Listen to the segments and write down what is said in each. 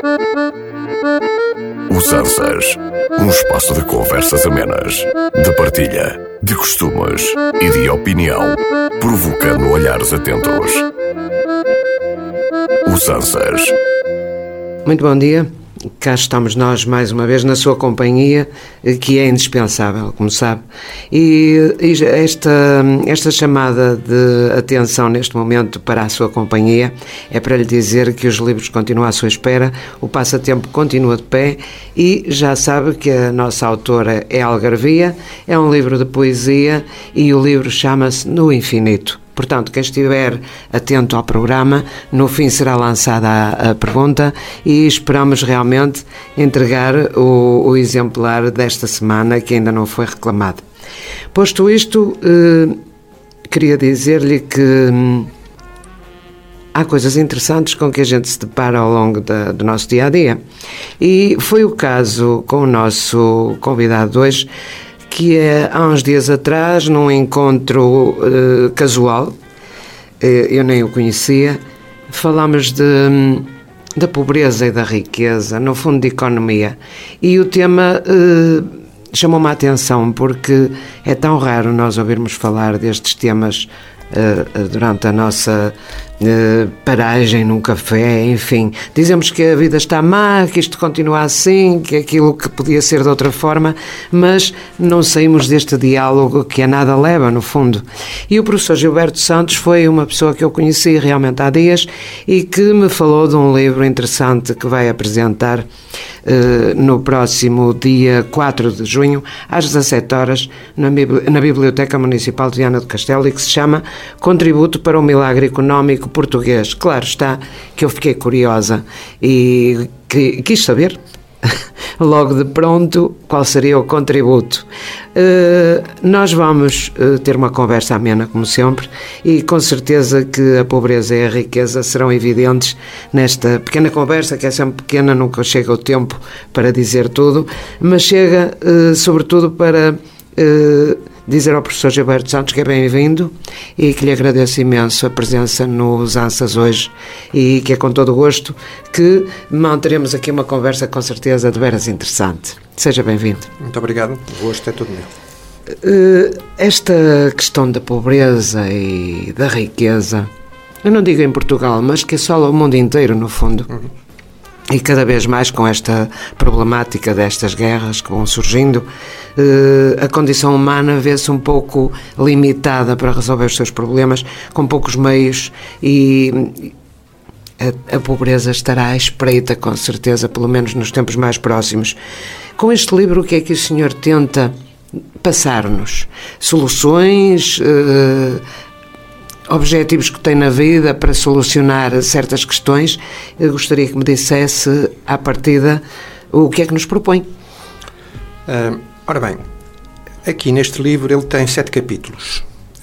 Usanças, um espaço de conversas amenas, de partilha, de costumes e de opinião, provocando olhares atentos. Usanças. Muito bom dia. Cá estamos nós mais uma vez na sua companhia, que é indispensável, como sabe. E esta chamada de atenção neste momento para a sua companhia é para lhe dizer que os livros continuam à sua espera, o passatempo continua de pé e já sabe que a nossa autora é Algarvia, é um livro de poesia e o livro chama-se No Infinito. Portanto, quem estiver atento ao programa, no fim será lançada a pergunta e esperamos realmente entregar o exemplar desta semana que ainda não foi reclamado. Posto isto, queria dizer-lhe que há coisas interessantes com que a gente se depara ao longo do nosso dia-a-dia. E foi o caso com o nosso convidado de hoje, que há uns dias atrás, num encontro casual, eu nem o conhecia, falámos da pobreza e da riqueza, no fundo de economia, e o tema chamou-me a atenção, porque é tão raro nós ouvirmos falar destes temas durante a nossa paragem num café, enfim, dizemos que a vida está má, que isto continua assim, que aquilo que podia ser de outra forma, mas não saímos deste diálogo que a nada leva, no fundo. E o professor Gilberto Santos foi uma pessoa que eu conheci realmente há dias e que me falou de um livro interessante que vai apresentar no próximo dia 4 de junho, às 17 horas, na Biblioteca Municipal de Viana do Castelo, e que se chama Contributo para o Milagre Económico Português. Claro está que eu fiquei curiosa e quis saber logo de pronto qual seria o contributo. Nós vamos ter uma conversa amena, como sempre, e com certeza que a pobreza e a riqueza serão evidentes nesta pequena conversa, que é sempre pequena, nunca chega o tempo para dizer tudo, mas chega sobretudo para dizer ao professor Gilberto Santos que é bem-vindo e que lhe agradeço imenso a presença no Usanças hoje e que é com todo o gosto que manteremos aqui uma conversa com certeza de veras interessante. Seja bem-vindo. Muito obrigado, o gosto é todo meu. Esta questão da pobreza e da riqueza, eu não digo em Portugal, mas que assola o mundo inteiro, no fundo. E cada vez mais com esta problemática destas guerras que vão surgindo, a condição humana vê-se um pouco limitada para resolver os seus problemas, com poucos meios, e a pobreza estará à espreita, com certeza, pelo menos nos tempos mais próximos. Com este livro, o que é que o senhor tenta passar-nos? Soluções, objetivos que tem na vida para solucionar certas questões? Eu gostaria que me dissesse, à partida, o que é que nos propõe. Ora bem, aqui neste livro ele tem 7 capítulos.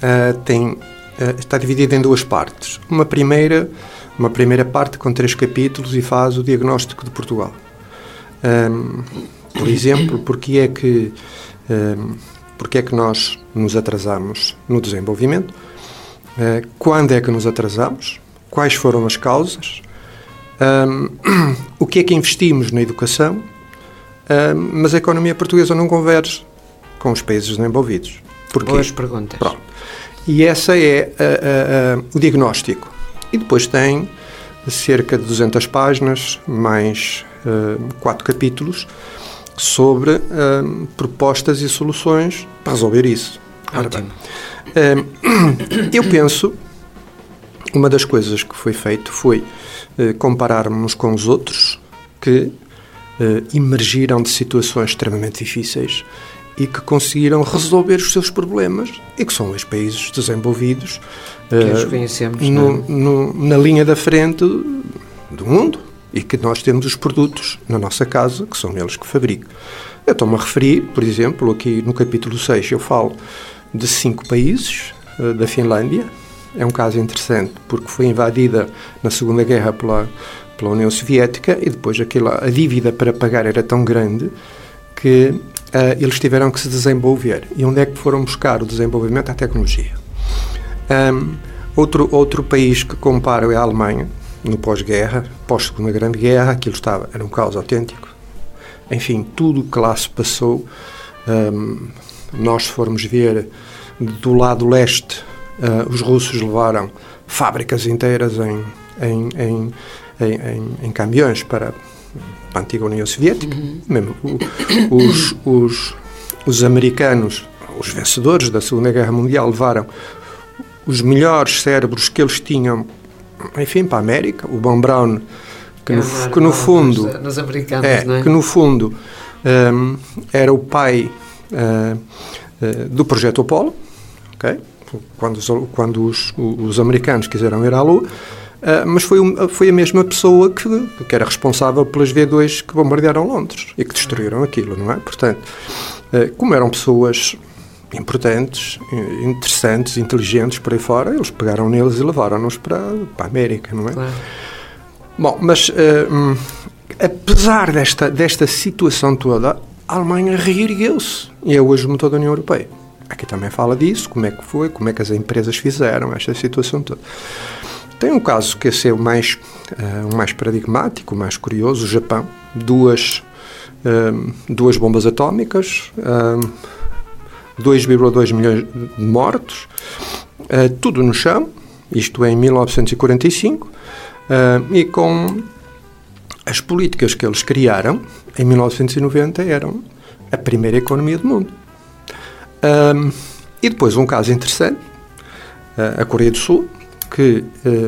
Está dividido em 2 partes. Uma primeira parte com 3 capítulos e faz o diagnóstico de Portugal. Por exemplo, porque é que nós nos atrasamos no desenvolvimento? Quando é que nos atrasamos? Quais foram as causas? O que é que investimos na educação? Mas a economia portuguesa não converge com os países desenvolvidos. Porquê? Boas perguntas. Pronto. E essa é o diagnóstico. E depois tem cerca de 200 páginas, mais 4 capítulos, sobre propostas e soluções para resolver isso. Ótimo. Eu penso, uma das coisas que foi feito foi compararmos com os outros que emergiram de situações extremamente difíceis e que conseguiram resolver os seus problemas e que são os países desenvolvidos que os conhecemos, na linha da frente do mundo e que nós temos os produtos na nossa casa, que são eles que fabricam. Eu estou-me a referir, por exemplo, aqui no capítulo 6 eu falo de 5 países, da Finlândia. É um caso interessante porque foi invadida na Segunda Guerra pela União Soviética e depois a dívida para pagar era tão grande que eles tiveram que se desenvolver. E onde é que foram buscar o desenvolvimento? A tecnologia. Outro país que comparo é a Alemanha. no pós-guerra, pós-Segunda Grande Guerra, aquilo era um caos autêntico. Enfim, tudo o que lá se passou, nós formos ver do lado leste, os russos levaram fábricas inteiras em caminhões para a antiga União Soviética. Mesmo os americanos, os vencedores da Segunda Guerra Mundial, levaram os melhores cérebros que eles tinham, enfim, para a América. O Von Braun, que no fundo, nos americanos, não é? Que no fundo era o pai do projeto Apollo, okay? Quando os americanos quiseram ir à Lua, mas foi a mesma pessoa que era responsável pelas V2 que bombardearam Londres e que destruíram aquilo, não é? Portanto, como eram pessoas importantes, interessantes, inteligentes por aí fora, eles pegaram neles e levaram-nos para a América, não é? Claro. Bom, mas apesar desta situação toda, a Alemanha reergueu-se e é hoje o motor da União Europeia. Aqui também fala disso, como é que foi, como é que as empresas fizeram esta situação toda. Tem um caso que esse é o mais paradigmático, o mais curioso, o Japão. Duas bombas atómicas, 2,2 milhões de mortos, tudo no chão, isto é em 1945, e com as políticas que eles criaram, em 1990, eram a primeira economia do mundo. E depois um caso interessante, a Coreia do Sul, que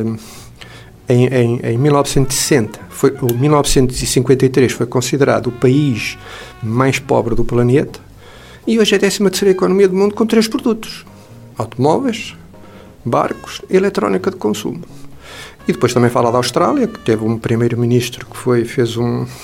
em 1960, ou 1953, foi considerado o país mais pobre do planeta, e hoje é a 13ª economia do mundo com 3 produtos: automóveis, barcos e eletrónica de consumo. E depois também fala da Austrália, que teve um primeiro-ministro que fez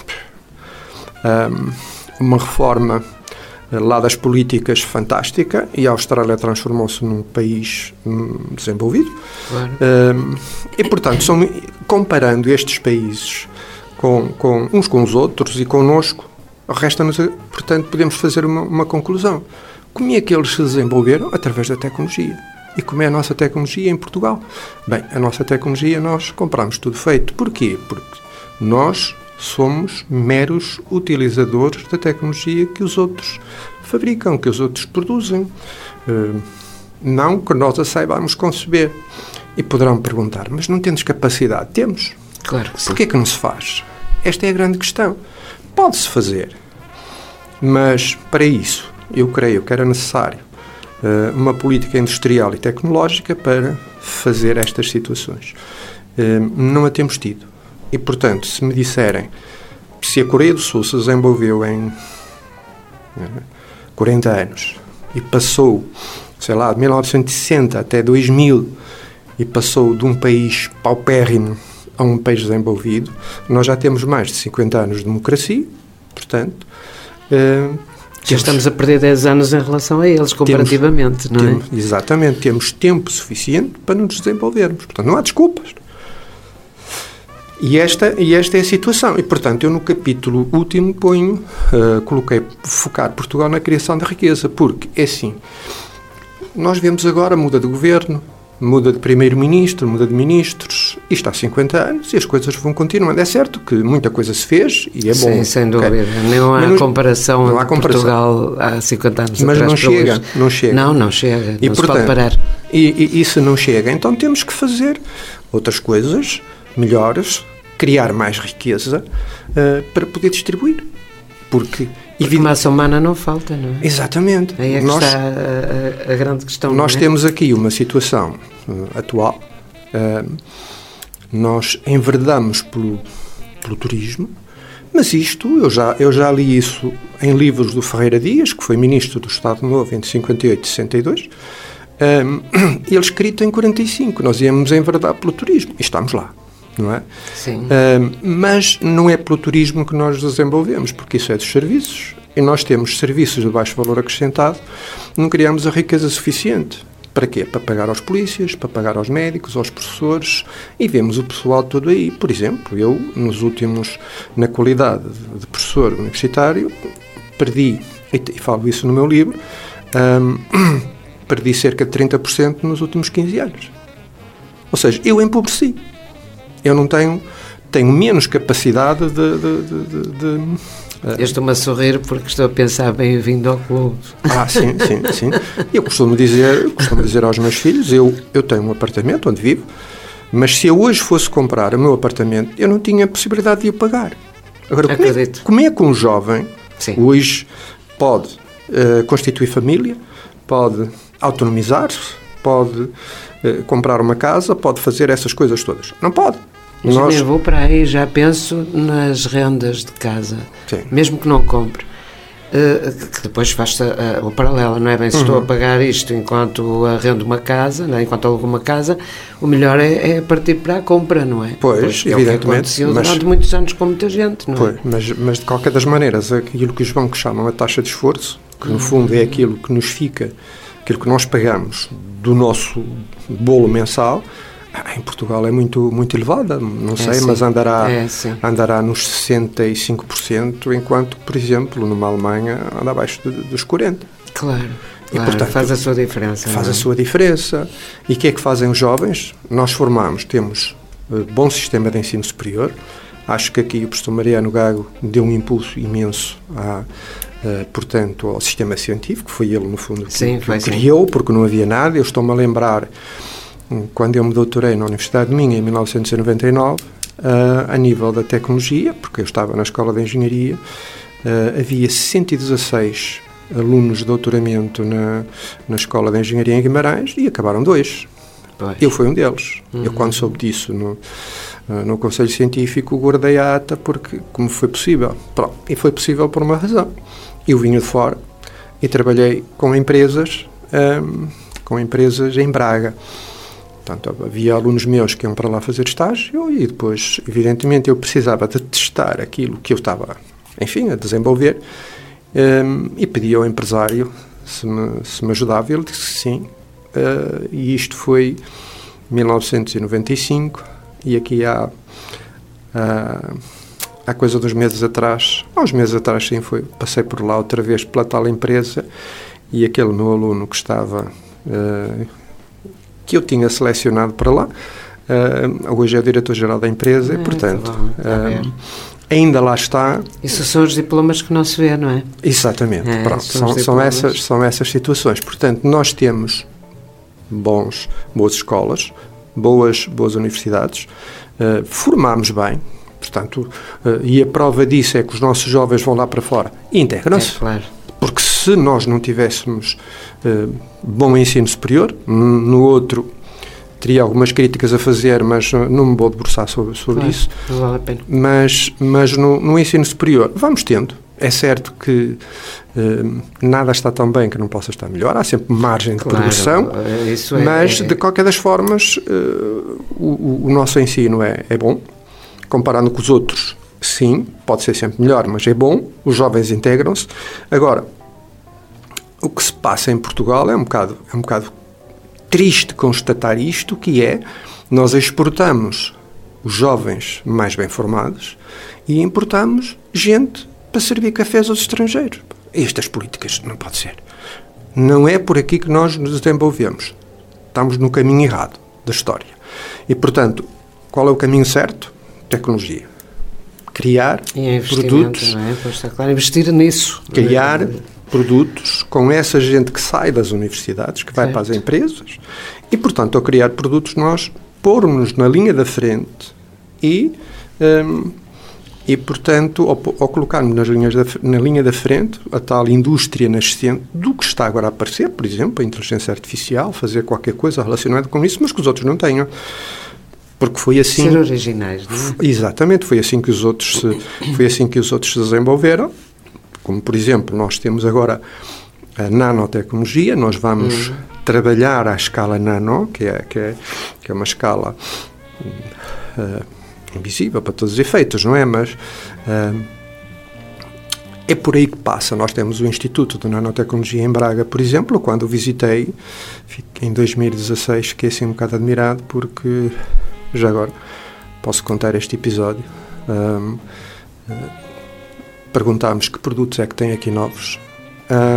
uma reforma lá das políticas fantástica, e a Austrália transformou-se num país desenvolvido. Claro. E, portanto, comparando estes países uns com os outros e connosco, resta-nos, portanto, podemos fazer uma conclusão. Como é que eles se desenvolveram? Através da tecnologia. E como é a nossa tecnologia em Portugal? Bem, a nossa tecnologia nós compramos tudo feito. Porquê? Porque nós somos meros utilizadores da tecnologia que os outros fabricam, que os outros produzem. Não que nós a saibamos conceber. E poderão perguntar, mas não temos capacidade? Temos. Claro que sim. Porquê que não se faz? Esta é a grande questão. Pode-se fazer, mas para isso eu creio que era necessário uma política industrial e tecnológica para fazer estas situações. Não a temos tido. E, portanto, se me disserem se a Coreia do Sul se desenvolveu em 40 anos e passou, sei lá, de 1960 até 2000, e passou de um país paupérrimo a um país desenvolvido, nós já temos mais de 50 anos de democracia, portanto... Já estamos a perder 10 anos em relação a eles, comparativamente, não é? Exatamente, temos tempo suficiente para nos desenvolvermos, portanto não há desculpas. E esta é a situação. E, portanto, eu no capítulo último coloquei focar Portugal na criação da riqueza, porque é assim, nós vemos agora, muda de governo, muda de primeiro-ministro, muda de ministros, isto há 50 anos e as coisas vão continuando. É certo que muita coisa se fez e é bom. Sim, sem dúvida. Okay? Não há comparação entre Portugal há 50 anos mas atrás. Mas não chega. Não chega. E, não portanto, se pode parar. E se não chega, então temos que fazer outras coisas melhores, criar mais riqueza para poder distribuir. Porque massa humana não falta, não é? Exatamente. Aí é que está a grande questão. Nós temos aqui uma situação atual. Nós enverdamos pelo turismo, mas isto, eu já li isso em livros do Ferreira Dias, que foi ministro do Estado Novo entre 58 e 62, ele escrito em 45, nós íamos enverdar pelo turismo, e estamos lá. Não é? Sim. Mas não é pelo turismo que nós desenvolvemos, porque isso é dos serviços, e nós temos serviços de baixo valor acrescentado, não criamos a riqueza suficiente. Para quê? Para pagar aos polícias, para pagar aos médicos, aos professores, e vemos o pessoal todo aí. Por exemplo, eu, na qualidade de professor universitário, perdi, e falo isso no meu livro, perdi cerca de 30% nos últimos 15 anos. Ou seja, eu empobreci. eu não tenho menos capacidade Eu estou-me a sorrir porque estou a pensar bem-vindo ao clube. Sim. Eu costumo dizer aos meus filhos, eu tenho um apartamento onde vivo, mas se eu hoje fosse comprar o meu apartamento, eu não tinha possibilidade de o pagar. Agora, como é que um jovem hoje pode constituir família, pode autonomizar-se, pode comprar uma casa, pode fazer essas coisas todas? Não pode. Mas eu vou para aí, já penso nas rendas de casa, mesmo que não compre, que depois faça o paralelo, não é? Bem, se estou a pagar isto enquanto arrendo uma casa, não é? Enquanto alugo uma casa, o melhor é partir para a compra, não é? Pois, evidentemente. É o que aconteceu durante muitos anos com muita gente, não é? Mas de qualquer das maneiras, aquilo que os bancos chamam a taxa de esforço, que no fundo é aquilo que nos fica, aquilo que nós pagamos do nosso bolo mensal, em Portugal é muito elevada, não sei, mas andará nos 65%, enquanto, por exemplo, numa Alemanha anda abaixo dos 40%. Claro, e, portanto, faz a sua diferença. Faz a sua diferença. E o que é que fazem os jovens? Nós temos bom sistema de ensino superior. Acho que aqui o professor Mariano Gago deu um impulso imenso portanto, ao sistema científico, foi ele, no fundo, que criou, porque não havia nada. Eu estou-me a lembrar, quando eu me doutorei na Universidade de Minho, em 1999, a nível da tecnologia, porque eu estava na Escola de Engenharia, havia 116 alunos de doutoramento na Escola de Engenharia em Guimarães e acabaram 2. Eu fui um deles. Eu, quando soube disso no Conselho Científico, guardei a ata, porque como foi possível? Pronto, e foi possível por uma razão. Eu vinha de fora e trabalhei com empresas em Braga. Portanto, havia alunos meus que iam para lá fazer estágio e depois, evidentemente, eu precisava de testar aquilo que eu estava, a desenvolver, e pedi ao empresário se me ajudava. Ele disse que sim, e isto foi 1995, e aqui há coisa dos meses atrás, sim, passei por lá outra vez pela tal empresa, e aquele meu aluno que estava... que eu tinha selecionado para lá, hoje é o diretor-geral da empresa, e, portanto, ainda lá está. Isso são os diplomas que não se vê, não é? Exatamente, são essas situações. Portanto, nós temos boas escolas, boas universidades, formamos bem, portanto, e a prova disso é que os nossos jovens vão lá para fora e integram-se. Claro. Porque se nós não tivéssemos bom ensino superior, no outro teria algumas críticas a fazer, mas não me vou debruçar sobre isso. Não vale a pena. Mas no ensino superior vamos tendo. É certo que nada está tão bem que não possa estar melhor, há sempre margem de progressão, mas de qualquer das formas o nosso ensino é bom, comparando com os outros. Sim, pode ser sempre melhor, mas é bom, os jovens integram-se. Agora, o que se passa em Portugal é um bocado triste constatar isto, que é, nós exportamos os jovens mais bem formados e importamos gente para servir cafés aos estrangeiros. Estas políticas não pode ser. Não é por aqui que nós nos desenvolvemos. Estamos no caminho errado da história. E, portanto, qual é o caminho certo? Tecnologia. Criar produtos, não é? Pois está claro, investir nisso. Criar produtos com essa gente que sai das universidades, que vai para as empresas, e, portanto, ao criar produtos, nós pormos-nos na linha da frente e portanto, ao colocarmos na linha da frente a tal indústria nascente do que está agora a aparecer, por exemplo, a inteligência artificial, fazer qualquer coisa relacionada com isso, mas que os outros não tenham. Porque foi assim... Ser originais, não é? Exatamente, foi assim que os outros se desenvolveram. Como, por exemplo, nós temos agora a nanotecnologia, nós vamos trabalhar à escala nano, que é uma escala invisível para todos os efeitos, não é? Mas é por aí que passa. Nós temos o Instituto de Nanotecnologia em Braga, por exemplo. Quando o visitei, em 2016, fiquei assim um bocado admirado, porque... Já agora, posso contar este episódio. Perguntámos que produtos é que tem aqui novos.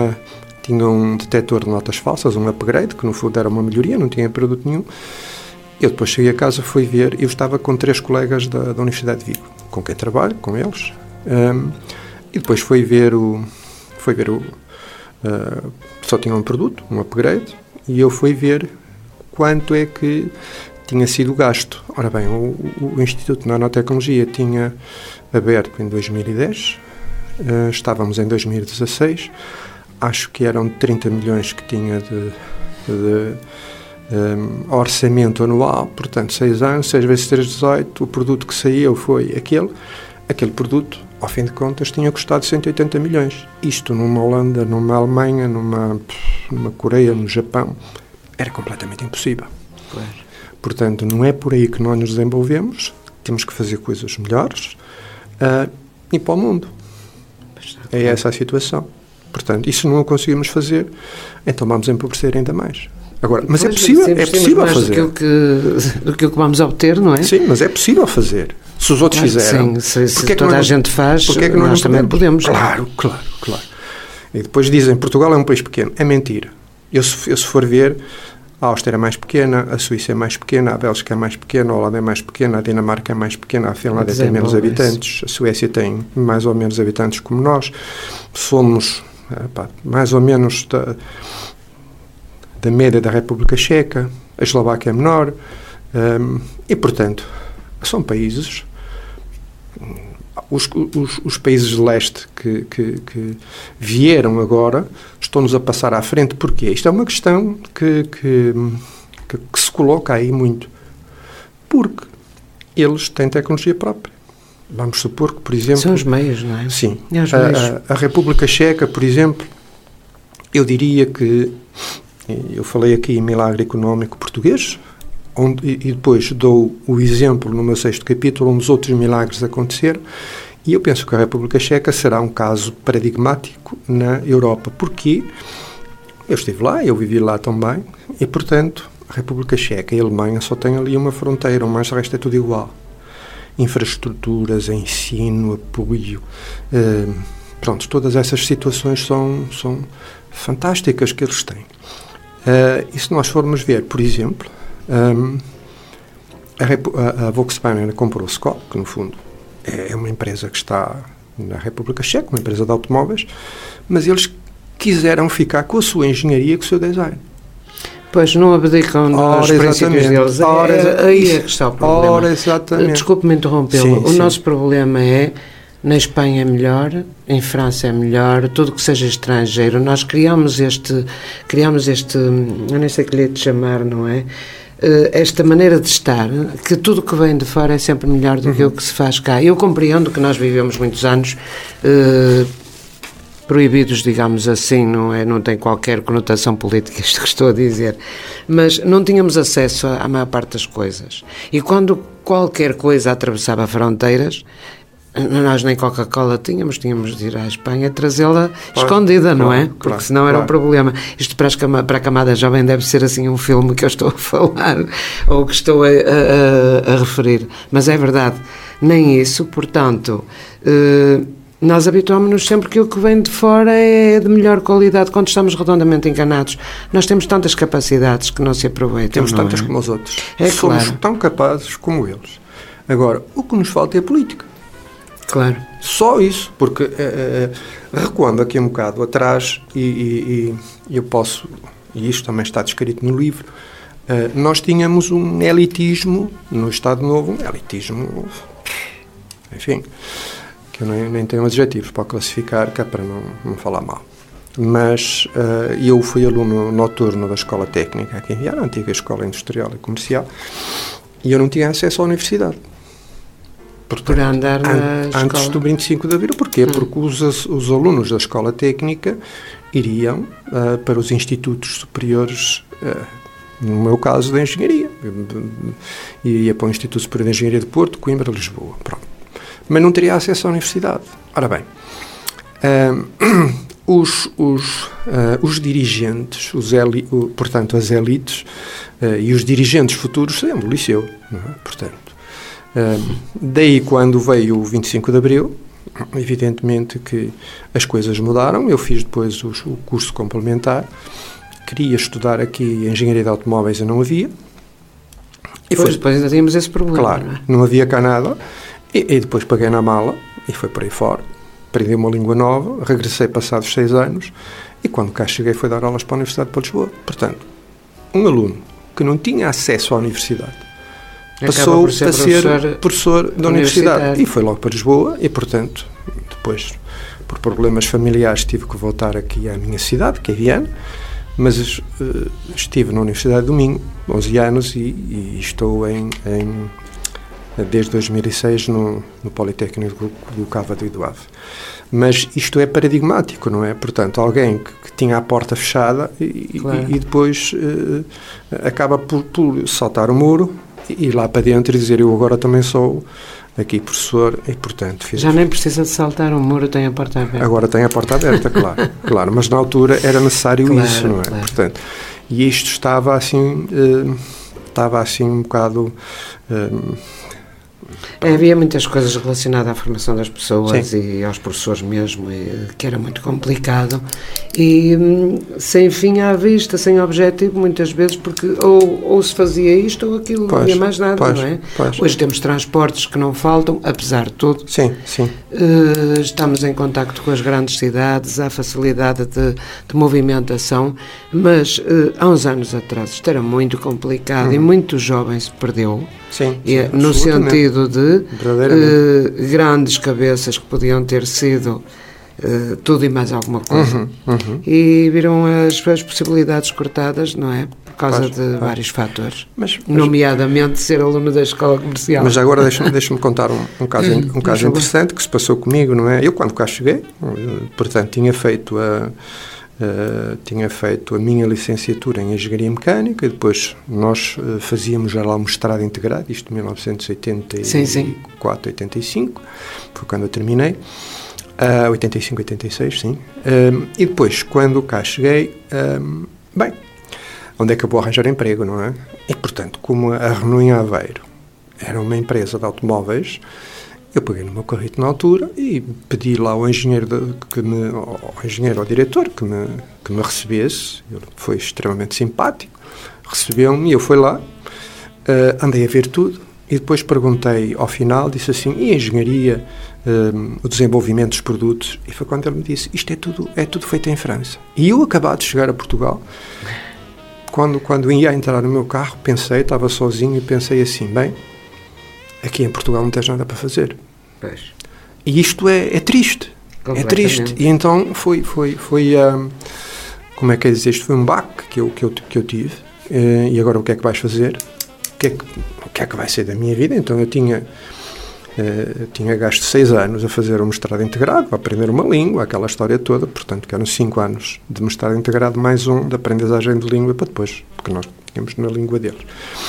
Tinha um detector de notas falsas, um upgrade, que no fundo era uma melhoria, não tinha produto nenhum. Eu depois cheguei a casa, fui ver, eu estava com 3 colegas da Universidade de Vigo, com quem trabalho, com eles, e depois fui ver só tinha um produto, um upgrade, e eu fui ver quanto é que tinha sido gasto. Ora bem, o Instituto de Nanotecnologia tinha aberto em 2010, estávamos em 2016, acho que eram 30 milhões que tinha de orçamento anual, portanto 6 anos, 6 vezes 3, 18, o produto que saiu foi aquele produto, ao fim de contas, tinha custado 180 milhões. Isto numa Holanda, numa Alemanha, numa Coreia, no Japão, era completamente impossível. Claro. Portanto, não é por aí que nós nos desenvolvemos, temos que fazer coisas melhores e para o mundo. É essa a situação. Portanto, isso não o conseguimos fazer, então vamos empobrecer ainda mais. Agora, mas é possível fazer. Do que vamos obter, não é? Sim, mas é possível fazer. Se os outros fizeram. Sim, se toda a gente faz, nós também podemos. Claro. E depois dizem, Portugal é um país pequeno. É mentira. Eu se for ver, a Áustria é mais pequena, a Suíça é mais pequena, a Bélgica é mais pequena, a Holanda é mais pequena, a Dinamarca é mais pequena, a Finlândia tem menos habitantes, a Suécia tem mais ou menos habitantes como nós. Somos mais ou menos da média da República Checa, a Eslováquia é menor, e, portanto, são países, os países de leste que vieram agora, estão-nos a passar à frente. Porquê? Isto é uma questão que se coloca aí muito, porque eles têm tecnologia própria. Vamos supor que, por exemplo... São os meios, não é? Sim. A República Checa, por exemplo, eu diria que... Eu falei aqui em milagre económico português, e depois dou o exemplo no meu 6º capítulo, onde os outros milagres aconteceram, e eu penso que a República Checa será um caso paradigmático na Europa, porque eu estive lá, eu vivi lá também, e, portanto, a República Checa e a Alemanha só têm ali uma fronteira, o mais resto é tudo igual. Infraestruturas, ensino, apoio, pronto, todas essas situações são fantásticas que eles têm. E se nós formos ver, por exemplo, a Volkswagen comprou o Skoda, que no fundo é uma empresa que está na República Checa, uma empresa de automóveis, mas eles quiseram ficar com a sua engenharia e com o seu design. Pois, não abdicam dos princípios deles. Aí é que está o problema. Desculpe-me interrompê-lo. O nosso problema é, na Espanha é melhor, em França é melhor, tudo que seja estrangeiro. Nós criamos este, eu nem sei que lhe é de chamar, não é? Esta maneira de estar, que tudo que vem de fora é sempre melhor do que o que se faz cá. Eu compreendo que nós vivemos muitos anos proibidos, digamos assim, não tem qualquer conotação política isto que estou a dizer, mas não tínhamos acesso à maior parte das coisas. E quando qualquer coisa atravessava fronteiras, nós nem Coca-Cola tínhamos de ir à Espanha trazê-la escondida, não é? Porque senão era um problema. Isto para a camada jovem deve ser assim um filme que eu estou a falar ou que estou a referir. Mas é verdade, nem isso, portanto, nós habituámos-nos sempre que o que vem de fora é de melhor qualidade quando estamos redondamente enganados. Nós temos tantas capacidades que não se aproveitam. Temos tantas como os outros. Somos tão capazes como eles. Agora, o que nos falta é a política. Claro. Só isso, porque recuando aqui um bocado atrás, e eu posso, e isto também está descrito no livro, nós tínhamos um elitismo no Estado Novo, um elitismo, enfim, que eu nem tenho adjetivos para classificar, que é para não falar mal. Mas eu fui aluno noturno da Escola Técnica aqui em Viana, a antiga Escola Industrial e Comercial, e eu não tinha acesso à universidade. Portanto, por andar na antes escola. do 25 de Abril. Porquê? Porque os alunos da Escola Técnica iriam para os institutos superiores, no meu caso, da Engenharia. Iria para o Instituto Superior de Engenharia de Porto, Coimbra, Lisboa. Pronto. Mas não teria acesso à universidade. Ora bem, os dirigentes, portanto, as elites e os dirigentes futuros saíam do liceu. Não é? Portanto, daí quando veio o 25 de Abril, evidentemente que as coisas mudaram. Eu fiz depois o curso complementar, queria estudar aqui Engenharia de Automóveis e não havia, E depois ainda tínhamos esse problema. Claro, não havia cá nada. E depois paguei na mala e foi por aí fora. Aprendi uma língua nova, regressei passados 6 anos e quando cá cheguei foi dar aulas para a Universidade de Lisboa. Portanto, um aluno que não tinha acesso à universidade passou a ser professor da universidade e foi logo para Lisboa e, portanto, depois, por problemas familiares, tive que voltar aqui à minha cidade, que é Viana, mas estive na Universidade do Minho, 11 anos, e estou desde 2006 no Politécnico do Cávado e do Ave. Mas isto é paradigmático, não é? Portanto, alguém que tinha a porta fechada e depois acaba por saltar o muro e ir lá para dentro e dizer eu agora também sou aqui professor e, portanto... Já nem precisa de saltar o muro, tem a porta aberta. Agora tem a porta aberta, claro, mas na altura era necessário isso, não é? Claro. Portanto, e isto estava assim um bocado... Havia muitas coisas relacionadas à formação das pessoas. Sim. E aos professores mesmo, que era muito complicado e sem fim à vista, sem objetivo muitas vezes, porque ou se fazia isto ou aquilo, não havia mais nada, não é? Hoje temos transportes que não faltam, apesar de tudo. Sim. Estamos em contacto com as grandes cidades, há facilidade de movimentação, mas há uns anos atrás isto era muito complicado e muito jovem se perdeu. Sim, no sentido de grandes cabeças que podiam ter sido tudo e mais alguma coisa. E viram as possibilidades cortadas, não é? Por causa de vários fatores, nomeadamente ser aluno da escola comercial. Mas agora deixa-me contar um caso interessante que se passou comigo, não é? Eu, quando cá cheguei, portanto, tinha feito a minha licenciatura em Engenharia Mecânica e depois nós fazíamos já lá um mestrado integrado, isto em 1984, 85, foi quando eu terminei, 85, 86, sim. E depois, quando cá cheguei, onde é que eu vou arranjar emprego, não é? E, portanto, como a Renault em Aveiro era uma empresa de automóveis, eu peguei no meu carrito na altura e pedi lá ao engenheiro, ao diretor, que me recebesse. Ele foi extremamente simpático, recebeu-me e eu fui lá, andei a ver tudo e depois perguntei ao final, disse assim, e a engenharia, o desenvolvimento dos produtos? E foi quando ele me disse, isto é tudo feito em França. E eu, acabado de chegar a Portugal, quando ia entrar no meu carro, estava sozinho e pensei assim, aqui em Portugal não tens nada para fazer. Pois. E isto é triste. É triste. E então foi como é que é dizer, isto foi um baque que eu tive. E agora o que é que vais fazer? O que é que vai ser da minha vida? Então eu tinha gasto 6 anos a fazer um mestrado integrado, a aprender uma língua, aquela história toda, portanto que eram 5 anos de mestrado integrado mais um de aprendizagem de língua para depois, porque nós tínhamos na língua deles.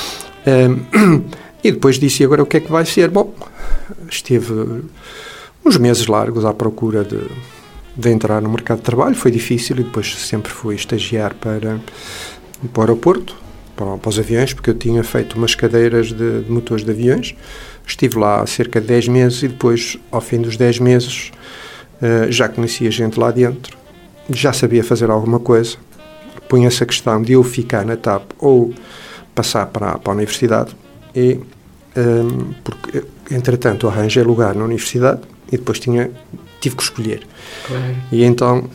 E depois disse, agora o que é que vai ser? Bom, estive uns meses largos à procura de entrar no mercado de trabalho, foi difícil e depois sempre fui estagiar para o aeroporto, para os aviões, porque eu tinha feito umas cadeiras de motores de aviões. Estive lá há cerca de 10 meses e depois, ao fim dos 10 meses, já conhecia gente lá dentro, já sabia fazer alguma coisa. Punha-se a questão de eu ficar na TAP ou passar para a universidade. E, porque, entretanto, arranjei lugar na universidade e depois tive que escolher. Claro. E então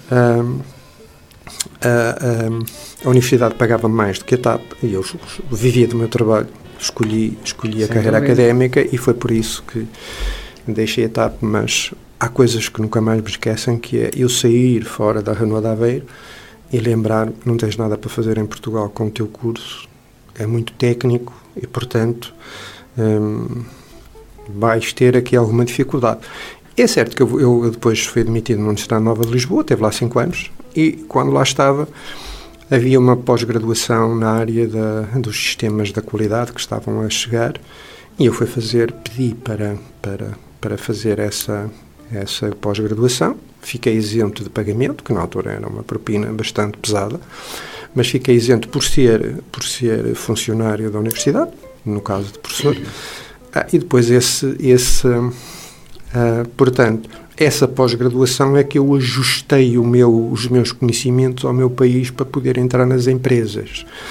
a universidade pagava mais do que a TAP e eu vivia do meu trabalho, escolhi a carreira académica e foi por isso que deixei a TAP, mas há coisas que nunca mais me esquecem, que é eu sair fora da Renault de Aveiro e lembrar que não tens nada para fazer em Portugal com o teu curso, é muito técnico e, portanto, vais ter aqui alguma dificuldade. É certo que eu depois fui admitido na Universidade Nova de Lisboa, teve lá 5 anos, e quando lá estava havia uma pós-graduação na área dos sistemas da qualidade que estavam a chegar, e eu pedi para fazer essa pós-graduação. Fiquei isento de pagamento, que na altura era uma propina bastante pesada, mas fiquei isento por ser funcionário da universidade, no caso de professor. E depois portanto, essa pós-graduação é que eu ajustei os meus conhecimentos ao meu país para poder entrar nas empresas.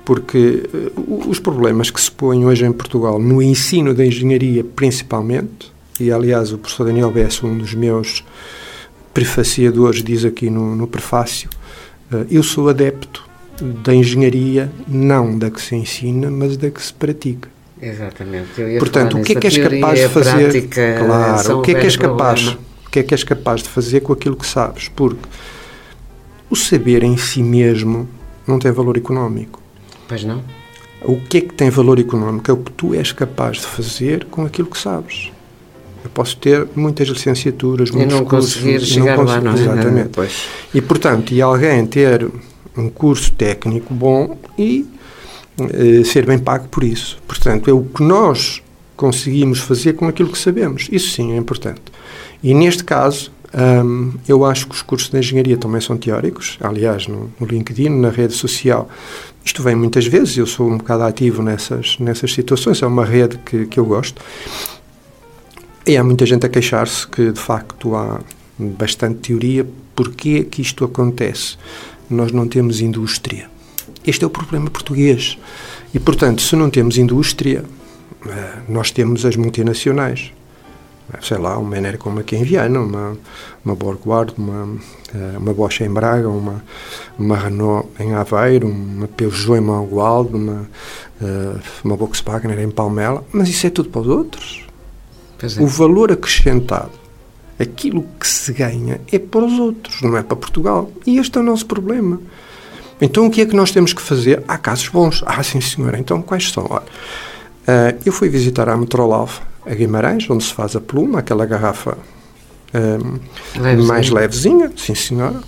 porque os problemas que se põem hoje em Portugal, no ensino da engenharia principalmente, e aliás o professor Daniel Bessa, um dos meus prefaciadores, diz aqui no prefácio, eu sou adepto da engenharia, não da que se ensina, mas da que se pratica. Exatamente. Portanto, o que é que és capaz de fazer? Claro, o que é que és capaz? O que é que és capaz de fazer com aquilo que sabes? Porque o saber em si mesmo não tem valor económico. Pois não? O que é que tem valor económico? É o que tu és capaz de fazer com aquilo que sabes. Eu posso ter muitas licenciaturas, muitos cursos, conseguir chegar lá, não é? Exatamente. Pois. E, portanto, e alguém ter um curso técnico bom e ser bem pago por isso. Portanto, é o que nós conseguimos fazer com aquilo que sabemos. Isso sim é importante. E neste caso, eu acho que os cursos de engenharia também são teóricos. Aliás, no LinkedIn, na rede social, isto vem muitas vezes. Eu sou um bocado ativo nessas situações. É uma rede que eu gosto. E há muita gente a queixar-se que, de facto, há bastante teoria. Porquê que isto acontece? Nós não temos indústria. Este é o problema português. E, portanto, se não temos indústria, nós temos as multinacionais. Sei lá, uma Enercon aqui em Viana, uma Borgward, uma Bosch em Braga, uma Renault em Aveiro, uma Peugeot em Mangualde, uma Volkswagen em Palmela. Mas isso é tudo para os outros. Pois é. O valor acrescentado, aquilo que se ganha, é para os outros, não é para Portugal. E este é o nosso problema. Então, o que é que nós temos que fazer? Há casos bons. Sim, senhora. Então, quais são? Olha, eu fui visitar a Metrolaf, a Guimarães, onde se faz a pluma, aquela garrafa mais levezinha. Sim, senhora.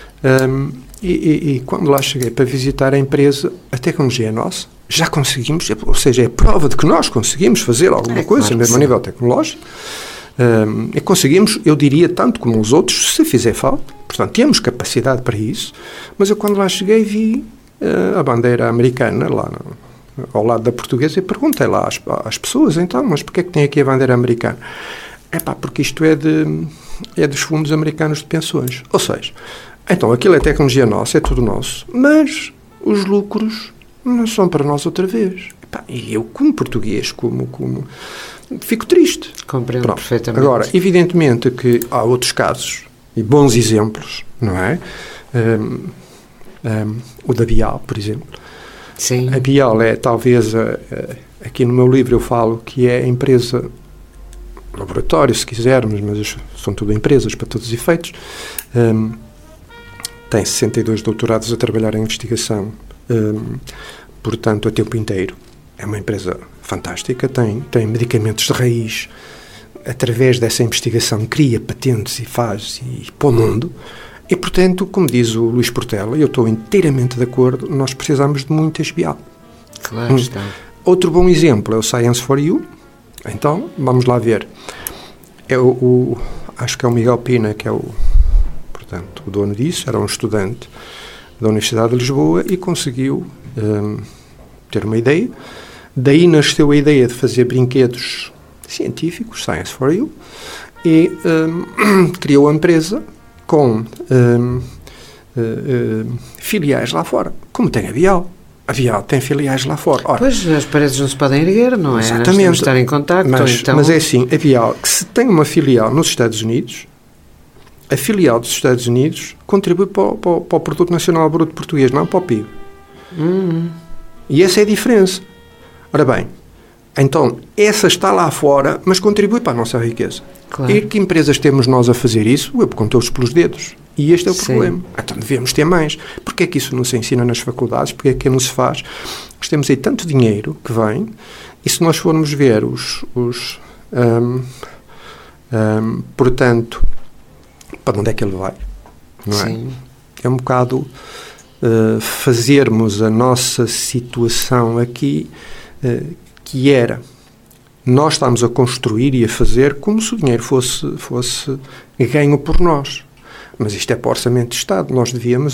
E quando lá cheguei para visitar a empresa, a tecnologia é nossa. Já conseguimos, ou seja, é prova de que nós conseguimos fazer alguma coisa, claro, mesmo a nível tecnológico. E conseguimos, eu diria, tanto como os outros, se fizer falta. Portanto, temos capacidade para isso. Mas eu, quando lá cheguei, vi a bandeira americana lá ao lado da portuguesa e perguntei lá às pessoas, então, mas porquê é que tem aqui a bandeira americana? Porque isto é dos fundos americanos de pensões. Ou seja, então, aquilo é tecnologia nossa, é tudo nosso, mas os lucros não são para nós outra vez. E eu, como português, fico triste. Compreendo perfeitamente. Agora, evidentemente que há outros casos e bons exemplos, não é? O da Bial, por exemplo. Sim. A Bial é talvez, aqui no meu livro eu falo que é a empresa, laboratório se quisermos, mas são tudo empresas para todos os efeitos. Tem 62 doutorados a trabalhar em investigação, portanto, a tempo inteiro. É uma empresa fantástica, tem medicamentos de raiz, através dessa investigação cria patentes e faz para o mundo. E, portanto, como diz o Luís Portela, eu estou inteiramente de acordo, nós precisamos de muitas Bial. Claro está. Outro bom exemplo é o Science for You. Então, vamos lá ver. Acho que é o Miguel Pina, que é o dono disso, era um estudante da Universidade de Lisboa e conseguiu ter uma ideia. Daí nasceu a ideia de fazer brinquedos científicos, Science for You, e criou a empresa com filiais lá fora, como tem a Bial. A Bial tem filiais lá fora. Ora, pois, as paredes não se podem erguer, não é? Exatamente. Nós temos de estar em contacto. Mas é assim, a Bial, que se tem uma filial nos Estados Unidos, a filial dos Estados Unidos contribui para o Produto Nacional Bruto Português, não para o PIB. E essa é a diferença. Ora bem, então, essa está lá fora, mas contribui para a nossa riqueza. Claro. E que empresas temos nós a fazer isso? Eu conto-os pelos dedos. E este é o problema. Então, devemos ter mais. Porquê é que isso não se ensina nas faculdades? Porquê é que não se faz? Nós temos aí tanto dinheiro que vem, e se nós formos ver portanto, para onde é que ele vai? Não é? Sim. É um bocado fazermos a nossa situação aqui, que era, nós estamos a construir e a fazer como se o dinheiro fosse ganho por nós. Mas isto é para o orçamento de Estado. Nós devíamos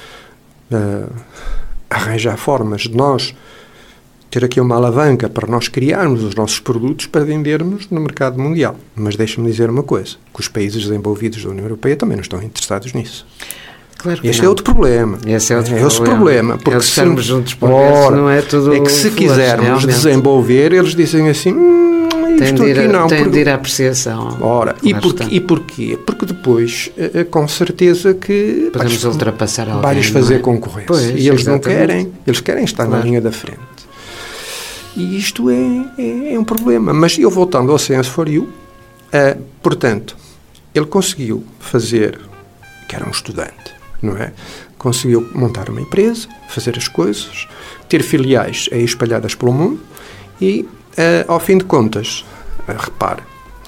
arranjar formas de nós ter aqui uma alavanca para nós criarmos os nossos produtos para vendermos no mercado mundial. Mas deixa-me dizer uma coisa, que os países desenvolvidos da União Europeia também não estão interessados nisso. Claro que Este não. é outro problema. Esse é outro problema. Porque se estarmos juntos por ora, isso, não é tudo é que se flores, quisermos realmente. desenvolver, eles dizem assim, isto aqui não. Tem de ir à apreciação. Ora, e porquê? Porque depois, com certeza que podemos ultrapassar alguém, vais fazer concorrência. Pois, e eles exatamente. não querem, eles querem estar na linha da frente. E isto é um problema. Mas eu, voltando ao Science for You, portanto, ele conseguiu fazer, que era um estudante, não é? Conseguiu montar uma empresa, fazer as coisas, ter filiais aí espalhadas pelo mundo e, ao fim de contas, repare,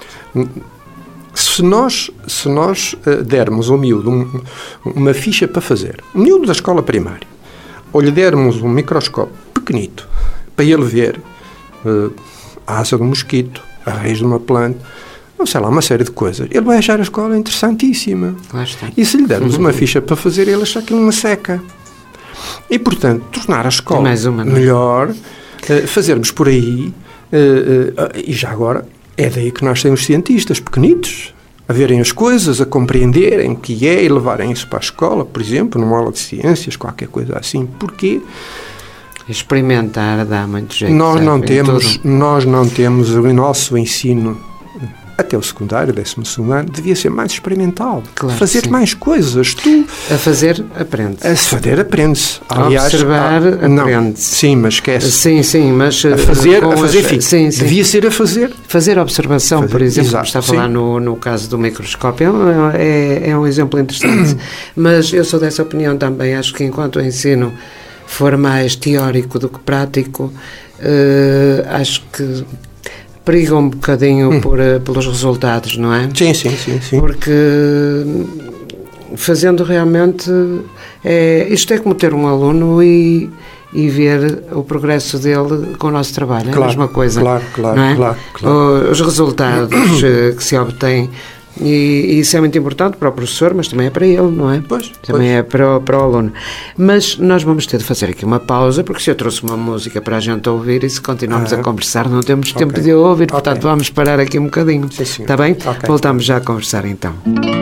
se nós dermos ao miúdo uma ficha para fazer, um miúdo da escola primária, ou lhe dermos um microscópio pequenito para ele ver a asa de um mosquito, a raiz de uma planta, não sei lá, uma série de coisas, ele vai achar a escola interessantíssima. Lá está. E se lhe dermos uma ficha para fazer, ele acha aquilo uma seca. E, portanto, tornar a escola melhor, fazermos por aí, e já agora, é daí que nós temos cientistas pequenitos, a verem as coisas, a compreenderem o que é e levarem isso para a escola, por exemplo, numa aula de ciências, qualquer coisa assim. Porquê? Experimentar dá muito jeito. Nós não temos o nosso ensino, até o secundário, 12º ano, devia ser mais experimental. Claro, fazer sim. mais coisas. A fazer, aprende-se. A fazer, aprende-se. Aliás, observar, aprende-se. Sim, mas esquece. Sim, mas... A fazer, enfim. Sim. Devia ser a fazer. Fazer observação, por exemplo, exato, está a falar no caso do microscópio, é um exemplo interessante. Mas eu sou dessa opinião também. Acho que enquanto o ensino for mais teórico do que prático, acho que periga um bocadinho pelos resultados, não é? Sim. Porque fazendo realmente... isto é como ter um aluno e ver o progresso dele com o nosso trabalho. É a mesma coisa. Claro. Não é? Claro. Os resultados que se obtêm, e isso é muito importante para o professor, mas também é para ele, não é? Também é para o aluno. Mas nós vamos ter de fazer aqui uma pausa, porque se eu trouxe uma música para a gente ouvir e se continuamos a conversar, não temos tempo de ouvir, portanto vamos parar aqui um bocadinho. Sim. Está bem? Okay. Voltamos já a conversar então.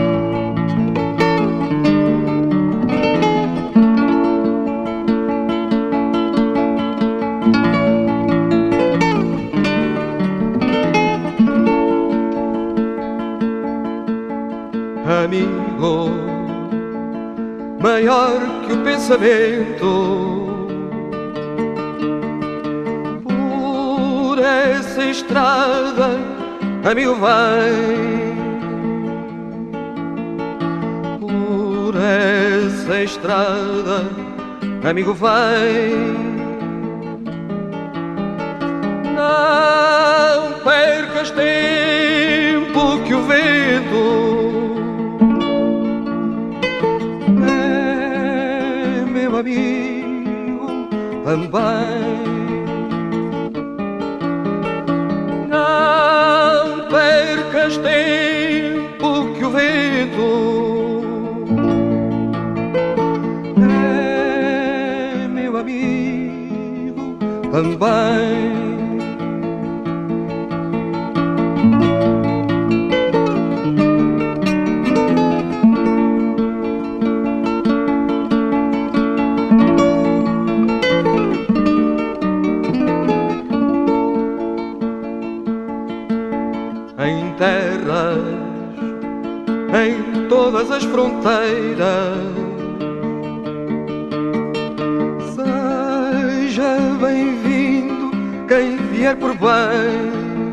Amigo, maior que o pensamento, por essa estrada, amigo, vem. Por essa estrada, amigo, vem. Não percas tempo que o vento amigo também. Não percas tempo que o vento é meu amigo também. Em terras, em todas as fronteiras, seja bem-vindo quem vier por bem.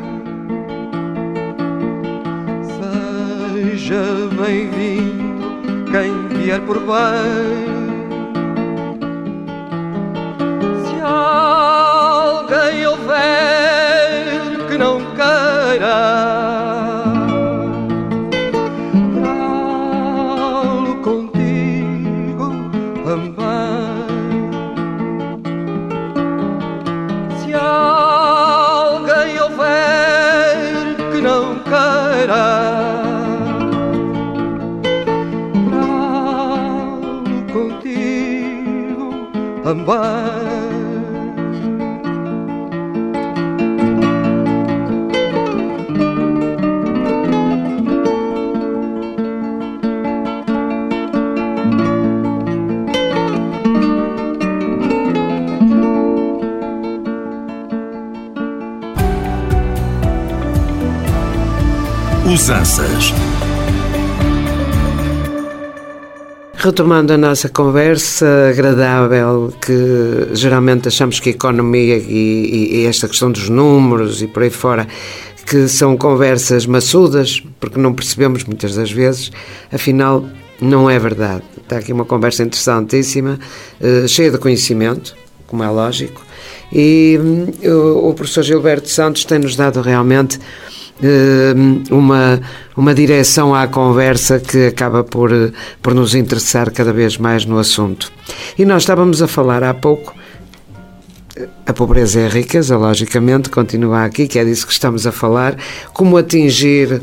Seja bem-vindo quem vier por bem. Se alguém houver que não queira, trá-lo contigo também. Se alguém houver que não queira, trá-lo contigo também. Puxanças. Retomando a nossa conversa agradável, que geralmente achamos que a economia e esta questão dos números e por aí fora, que são conversas maçudas, porque não percebemos muitas das vezes, afinal não é verdade. Está aqui uma conversa interessantíssima, cheia de conhecimento, como é lógico, e o professor Gilberto Santos tem-nos dado realmente uma direção à conversa que acaba por nos interessar cada vez mais no assunto. E nós estávamos a falar há pouco, a pobreza é a riqueza, logicamente, continua aqui, que é disso que estamos a falar, como atingir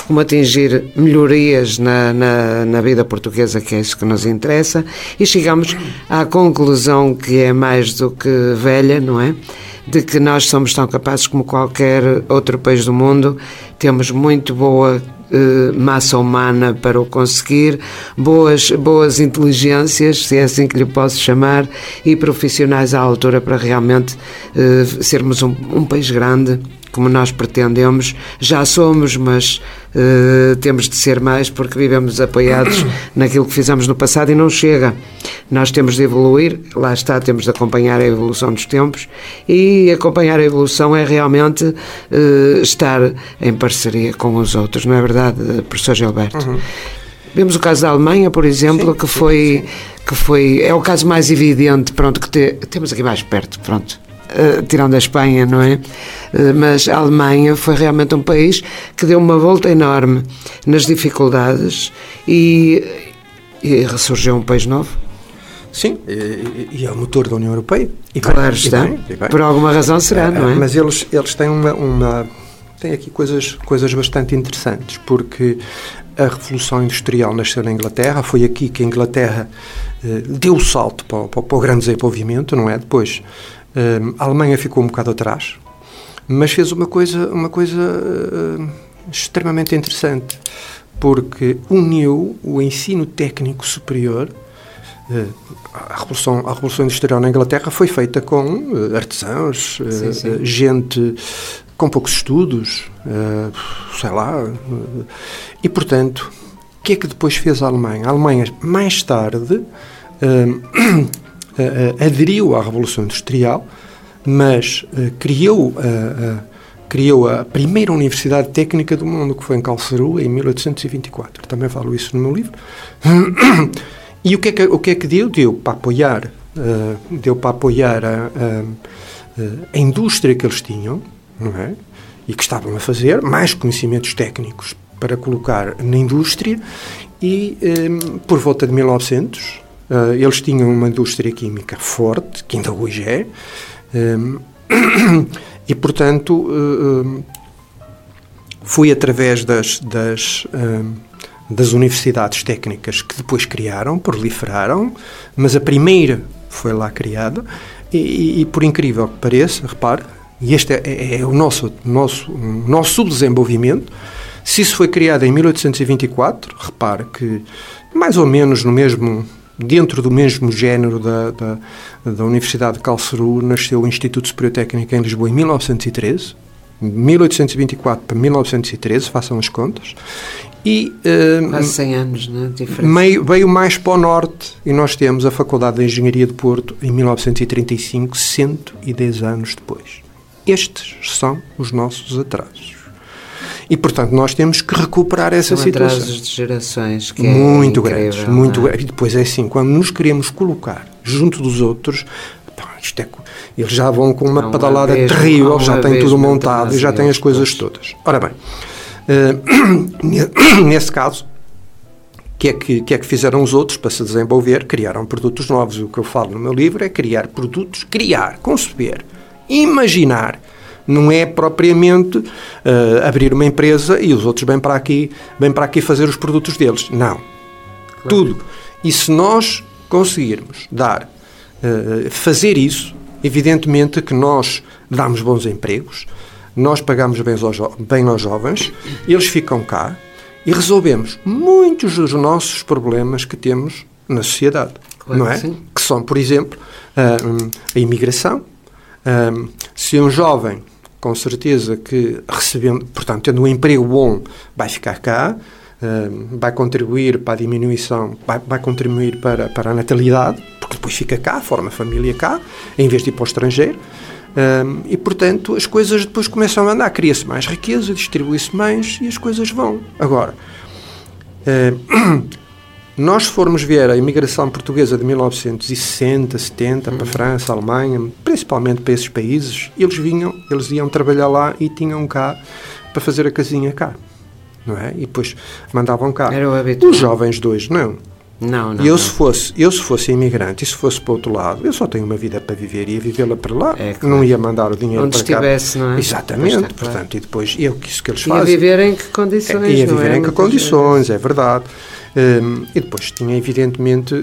melhorias na vida portuguesa, que é isso que nos interessa, e chegamos à conclusão, que é mais do que velha, não é? De que nós somos tão capazes como qualquer outro país do mundo, temos muito boa massa humana para o conseguir, boas inteligências, se é assim que lhe posso chamar, e profissionais à altura para realmente sermos um país grande, como nós pretendemos. Já somos, mas temos de ser mais, porque vivemos apoiados naquilo que fizemos no passado e não chega. Nós temos de evoluir, lá está, temos de acompanhar a evolução dos tempos, e acompanhar a evolução é realmente estar em parceria com os outros, não é verdade, professor Gilberto? Vemos o caso da Alemanha, por exemplo, sim, que foi é o caso mais evidente, pronto, que temos aqui mais perto, pronto. Tirando a Espanha, não é? Mas a Alemanha foi realmente um país que deu uma volta enorme nas dificuldades e ressurgiu um país novo. Sim, e é o motor da União Europeia. Claro está, por alguma razão será, não é? Mas eles têm têm aqui coisas bastante interessantes, porque a Revolução Industrial nasceu na Inglaterra, foi aqui que a Inglaterra deu o salto para o grande desenvolvimento, não é? Depois a Alemanha ficou um bocado atrás, mas fez uma coisa extremamente interessante, porque uniu o ensino técnico superior. A Revolução Industrial na Inglaterra foi feita com artesãos, sim. Gente com poucos estudos, sei lá, e portanto, o que é que depois fez a Alemanha? A Alemanha, mais tarde, aderiu à Revolução Industrial, mas criou a primeira universidade técnica do mundo, que foi em Karlsruhe, em 1824. Também falo isso no meu livro. E o que é que deu? Deu para apoiar a indústria que eles tinham, não é? E que estavam a fazer, mais conhecimentos técnicos para colocar na indústria, e por volta de 1900 eles tinham uma indústria química forte, que ainda hoje é, e portanto foi através das universidades técnicas que depois criaram, proliferaram, mas a primeira foi lá criada, e por incrível que pareça, repare, e este é o nosso subdesenvolvimento. Se isso foi criado em 1824, repare que mais ou menos dentro do mesmo género da Universidade de Karlsruhe, nasceu o Instituto Superior Técnico em Lisboa em 1913, 1824 para 1913, façam as contas, e quase 100 anos, não é? Diferença. Veio mais para o norte, e nós temos a Faculdade de Engenharia de Porto em 1935, 110 anos depois. Estes são os nossos atrasos. E, portanto, nós temos que recuperar essa situação. Atrasos de gerações, que muito é grandes, incrível, muito grandes. E depois é assim, quando nos queremos colocar junto dos outros, eles já vão com uma pedalada terrível, já têm tudo montado e já têm as coisas todas. Ora bem, nesse caso, o que é que fizeram os outros para se desenvolver? Criaram produtos novos. O que eu falo no meu livro é criar produtos, conceber, imaginar. Não é propriamente abrir uma empresa e os outros vêm para aqui fazer os produtos deles. Não. Claro. Tudo. E se nós conseguirmos fazer isso, evidentemente que nós damos bons empregos, nós pagamos bem aos jovens, eles ficam cá e resolvemos muitos dos nossos problemas que temos na sociedade. Claro, não é? Sim. Que são, por exemplo, a imigração. Se um jovem com certeza que recebendo, portanto, tendo um emprego bom, vai ficar cá, vai contribuir para a diminuição, vai contribuir para a natalidade, porque depois fica cá, forma família cá, em vez de ir para o estrangeiro. E, portanto, as coisas depois começam a andar, cria-se mais riqueza, distribui-se mais e as coisas vão. Agora, nós formos ver a imigração portuguesa de 1960, 70, para a França, a Alemanha, principalmente para esses países, eles iam trabalhar lá e tinham cá para fazer a casinha cá, não é? E depois mandavam cá. Era o habitual. Os jovens de hoje, não. Não. E eu, se fosse imigrante e se fosse para o outro lado, eu só tenho uma vida para viver e ia vivê-la para lá. Claro. Não ia mandar o dinheiro onde para cá. estivesse, não é? Exatamente. Está, portanto, claro. E depois, isso que eles Ia fazem. viver em que condições, Ia não viver é? em que condições, é verdade. E depois tinha, evidentemente,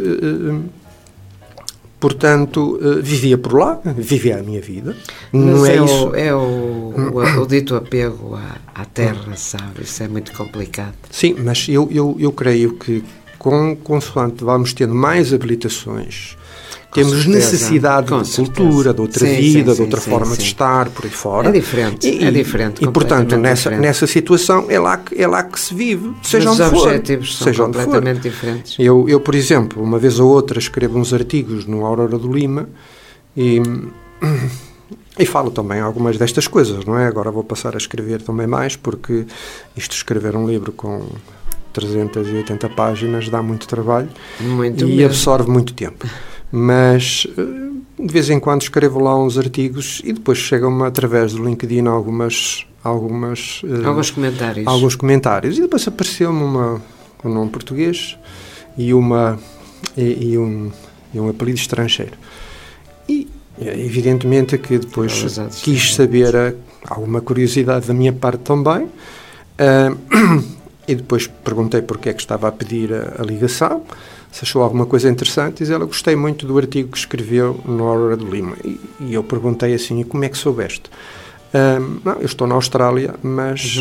portanto, vivia por lá, vivia a minha vida. Mas não é isso. É o dito apego à terra, sabe? Isso é muito complicado. Sim, mas eu creio que consoante vamos tendo mais habilitações, temos necessidade de cultura, de outra vida, de outra forma de estar, por aí fora. É diferente, E portanto, nessa situação, é lá que se vive, seja onde for. Os objetivos são completamente diferentes. Eu, por exemplo, uma vez ou outra escrevo uns artigos no Aurora do Lima e falo também algumas destas coisas, não é? Agora vou passar a escrever também mais, porque escrever um livro com 380 páginas dá muito trabalho e absorve muito tempo. Mas de vez em quando escrevo lá uns artigos e depois chegam-me através do LinkedIn alguns comentários. E depois apareceu-me um nome português e um apelido estrangeiro. E evidentemente que depois quis saber alguma curiosidade da minha parte também. E depois perguntei porque é que estava a pedir a ligação, se achou alguma coisa interessante, e diz ela, gostei muito do artigo que escreveu no Aurora do Lima. E eu perguntei assim, e como é que soubeste? Não, eu estou na Austrália, mas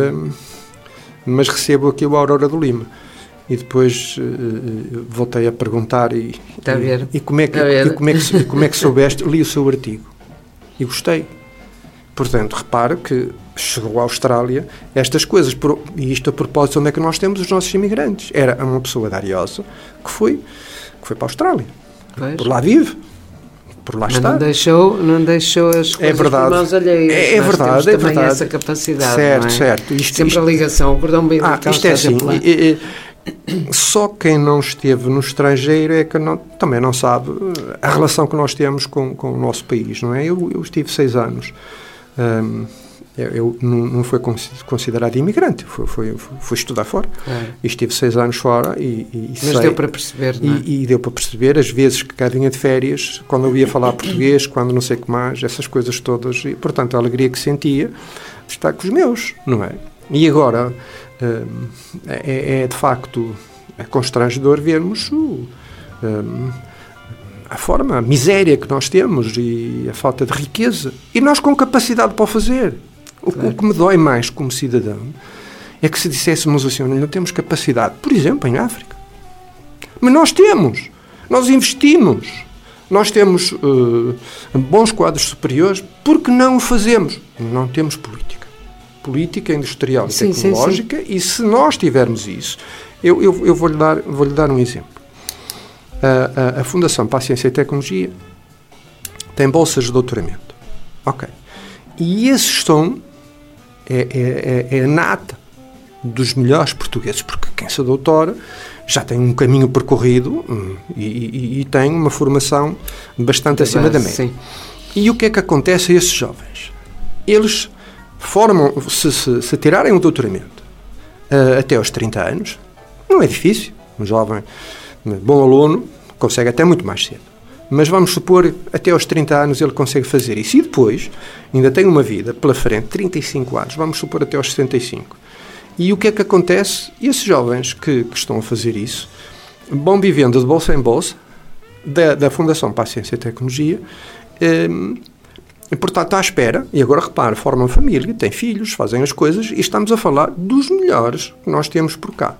recebo aqui o Aurora do Lima. E depois voltei a perguntar, e como é que soubeste? Li o seu artigo e gostei. Portanto, repare que chegou à Austrália estas coisas, e isto a propósito, onde é que nós temos os nossos imigrantes? Era uma pessoa da Ariosa que foi para a Austrália. Pois. Por lá vive, por lá está. Não deixou as coisas por mãos alheias. É verdade, temos também essa capacidade, certo, não é? Certo. Sempre a ligação, o cordão umbilical isto é assim, só quem não esteve no estrangeiro é que também não sabe a relação que nós temos com o nosso país, não é? Eu estive 6 anos. Eu não fui considerado imigrante, fui estudar fora. E estive 6 anos fora mas deu para perceber, não é? E deu para perceber as vezes que cá vinha de férias, quando eu ia falar português, quando não sei o que mais, essas coisas todas, e portanto a alegria que sentia de estar com os meus, não é? E agora é de facto constrangedor vermos a miséria que nós temos e a falta de riqueza. E nós com capacidade para o fazer. Claro. O que me dói mais como cidadão é que se disséssemos assim, não temos capacidade, por exemplo, em África. Mas nós investimos, nós temos bons quadros superiores, porque não o fazemos? Não temos política industrial e tecnológica, e se nós tivermos isso, eu vou-lhe dar um exemplo. A Fundação para a Ciência e Tecnologia tem bolsas de doutoramento. Ok. E esses são a nata dos melhores portugueses, porque quem se doutora já tem um caminho percorrido e tem uma formação bastante acima da média. Sim. E o que é que acontece a esses jovens? Eles formam, se tirarem o doutoramento até aos 30 anos, não é difícil. Um jovem bom aluno consegue até muito mais cedo. Mas vamos supor, até aos 30 anos ele consegue fazer isso. E depois, ainda tem uma vida pela frente, 35 anos, vamos supor até aos 65. E o que é que acontece? Esses jovens que estão a fazer isso vão vivendo de bolsa em bolsa da Fundação para a Ciência e Tecnologia, e, portanto, à espera, e agora repare, formam família, têm filhos, fazem as coisas, e estamos a falar dos melhores que nós temos por cá.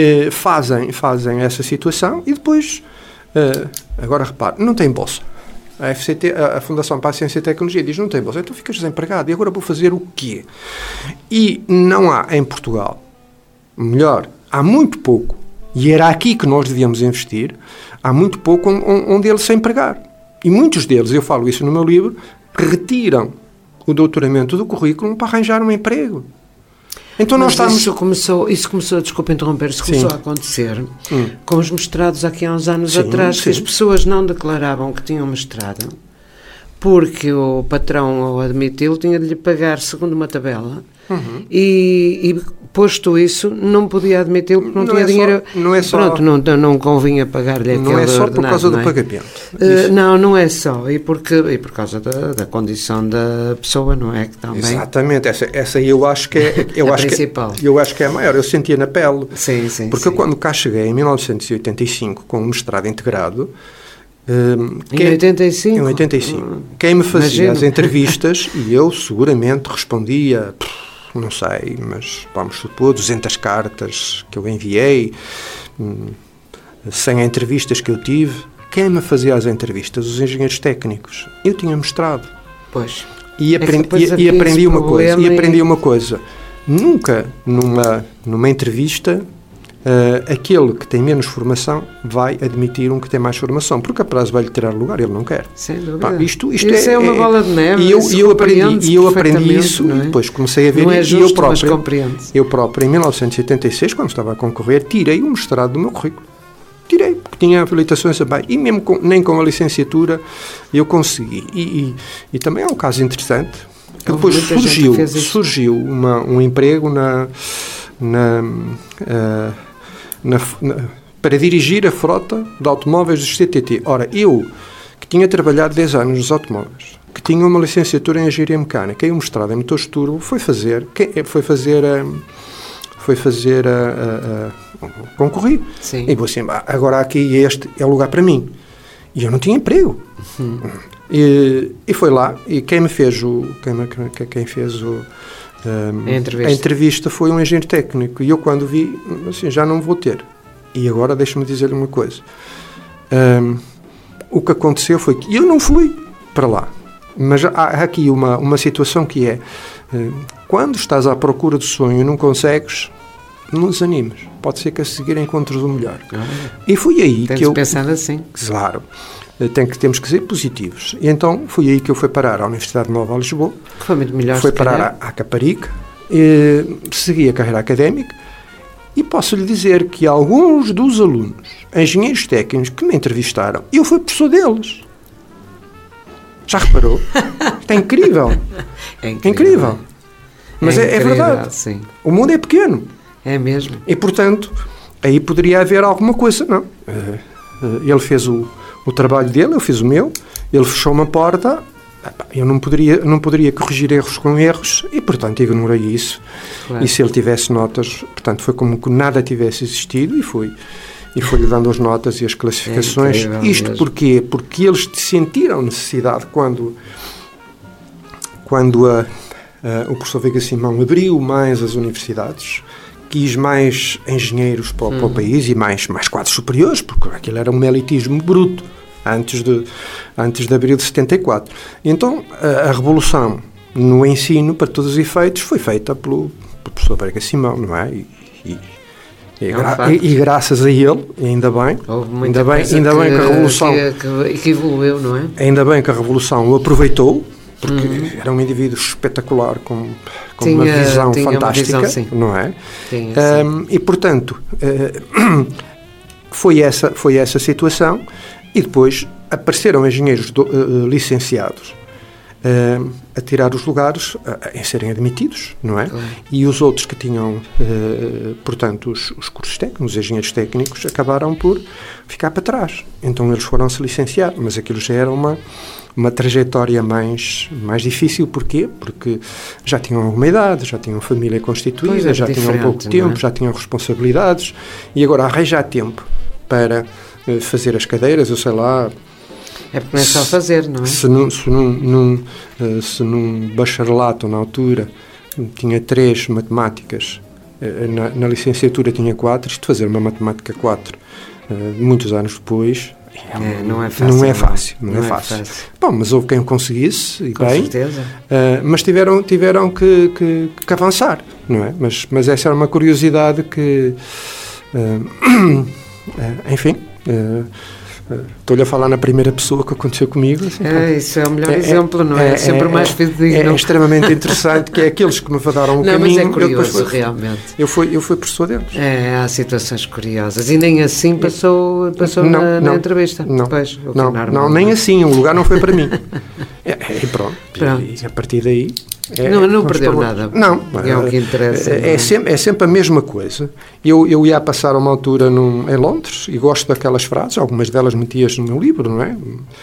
Fazem essa situação e depois, agora repare, não têm bolsa. A FCT, a Fundação para a Ciência e Tecnologia, diz, não tem bolsa, então ficas desempregado, e agora vou fazer o quê? E não há em Portugal, melhor, há muito pouco, e era aqui que nós devíamos investir, há muito pouco onde ele se empregar. E muitos deles, eu falo isso no meu livro, retiram o doutoramento do currículo para arranjar um emprego. Então nós estamos... Isso começou, desculpa interromper, isso começou a acontecer com os mestrados aqui há uns anos atrás, que as pessoas não declaravam que tinham mestrado, porque o patrão, ao admiti-lo, tinha de lhe pagar segundo uma tabela, e posto isso, não podia admiti-lo porque não tinha dinheiro. Não é só, pronto, não convinha pagar-lhe aquele ordenado. Não é só por causa do pagamento. Não é só. E por causa da condição da pessoa, não é? Que também... Exatamente. Essa eu acho que é... principal. Eu acho que é a maior. Eu sentia na pele. Sim. Porque eu, quando cá cheguei, em 1985, com um mestrado integrado... Em 85? Em 85. Quem me fazia as entrevistas, e eu seguramente respondia... Não sei, mas vamos supor, 200 cartas que eu enviei, 100 entrevistas que eu tive. Quem me fazia as entrevistas? Os engenheiros técnicos. Eu tinha mestrado. Pois. E aprendi uma coisa. Nunca, numa entrevista, aquele que tem menos formação vai admitir um que tem mais formação, porque a prazo vai-lhe tirar lugar, ele não quer. Sem dúvida. Isto é uma bola de neve. E eu aprendi isso, e depois comecei a ver. Não é justo, mas compreende-se. Eu próprio, em 1986, quando estava a concorrer, tirei o mestrado do meu currículo. Tirei, porque tinha habilitações abaixo, e mesmo nem com a licenciatura eu consegui. E também é um caso interessante, que depois surgiu um emprego para dirigir a frota de automóveis dos CTT. Ora, eu, que tinha trabalhado 10 anos nos automóveis, que tinha uma licenciatura em engenharia mecânica e um mestrado em motores turbo, concorri. Sim. E vou assim, agora aqui este é o lugar para mim. E eu não tinha emprego. E foi lá, e quem fez a entrevista foi um engenheiro técnico, e eu, quando vi, assim, já não vou ter. E agora deixa-me dizer-lhe uma coisa. O que aconteceu foi que eu não fui para lá, mas há aqui uma situação que é, quando estás à procura do sonho e não consegues, não desanimes, pode ser que a seguir encontres o melhor. E foi aí que eu... pensando assim. Claro. Temos que ser positivos. E então foi aí que eu fui parar à Universidade Nova de Lisboa. Que foi muito melhor. Foi parar à Caparica, segui a carreira académica, e posso lhe dizer que alguns dos alunos, engenheiros técnicos que me entrevistaram, eu fui professor deles. Já reparou? É incrível. É incrível. Mas é verdade. Sim. O mundo é pequeno. É mesmo. E, portanto, aí poderia haver alguma coisa. Não. Ele fez o trabalho dele, eu fiz o meu, ele fechou uma porta, eu não poderia corrigir erros com erros, e, portanto, ignorei isso. Claro. E se ele tivesse notas, portanto, foi como que nada tivesse existido, e foi-lhe dando as notas e as classificações. Isto porquê? Porque eles sentiram necessidade quando o professor Veiga Simão abriu mais as universidades, quis mais engenheiros para o país e mais quadros superiores, porque aquilo era um elitismo bruto antes de abril de 74. Então, a revolução no ensino, para todos os efeitos, foi feita pelo professor Veiga Simão, não é? E graças a ele, ainda bem que a revolução que evoluiu, não é? Ainda bem que a revolução o aproveitou, porque era um indivíduo espetacular, com uma visão fantástica, não é? E, portanto, foi essa situação, e depois apareceram engenheiros licenciados a tirar os lugares, em serem admitidos, não é? E os outros que tinham, portanto, os cursos técnicos, os engenheiros técnicos, acabaram por ficar para trás. Então eles foram se licenciar, mas aquilo já era uma trajetória mais difícil. Porquê? Porque já tinham alguma idade, já tinham família constituída, já tinham pouco tempo, já tinham responsabilidades, e agora arranjar tempo para fazer as cadeiras, eu sei lá... É porque não é só fazer, não é? Se num bacharelato, na altura, tinha 3 matemáticas, na licenciatura tinha 4, isto fazer uma matemática 4, muitos anos depois, Não é fácil. Não é fácil. Bom, mas houve quem o conseguisse, e com bem, certeza. Mas tiveram que avançar, não é? Mas essa era uma curiosidade que, enfim, estou-lhe a falar na primeira pessoa que aconteceu comigo. Assim, isso é o melhor exemplo, não é? Sempre mais fidedigno. É extremamente interessante, que é aqueles que me daram um caminho. Mas é curioso, realmente. Eu fui persuadê-los. Há situações curiosas. E nem assim passou na entrevista. Não, pois, não, nem assim. O lugar não foi para mim. E pronto. E a partir daí... não perdeu nada. Não. É o que interessa. É sempre a mesma coisa. Eu ia passar uma altura em Londres e gosto daquelas frases, algumas delas metias no meu livro, não é?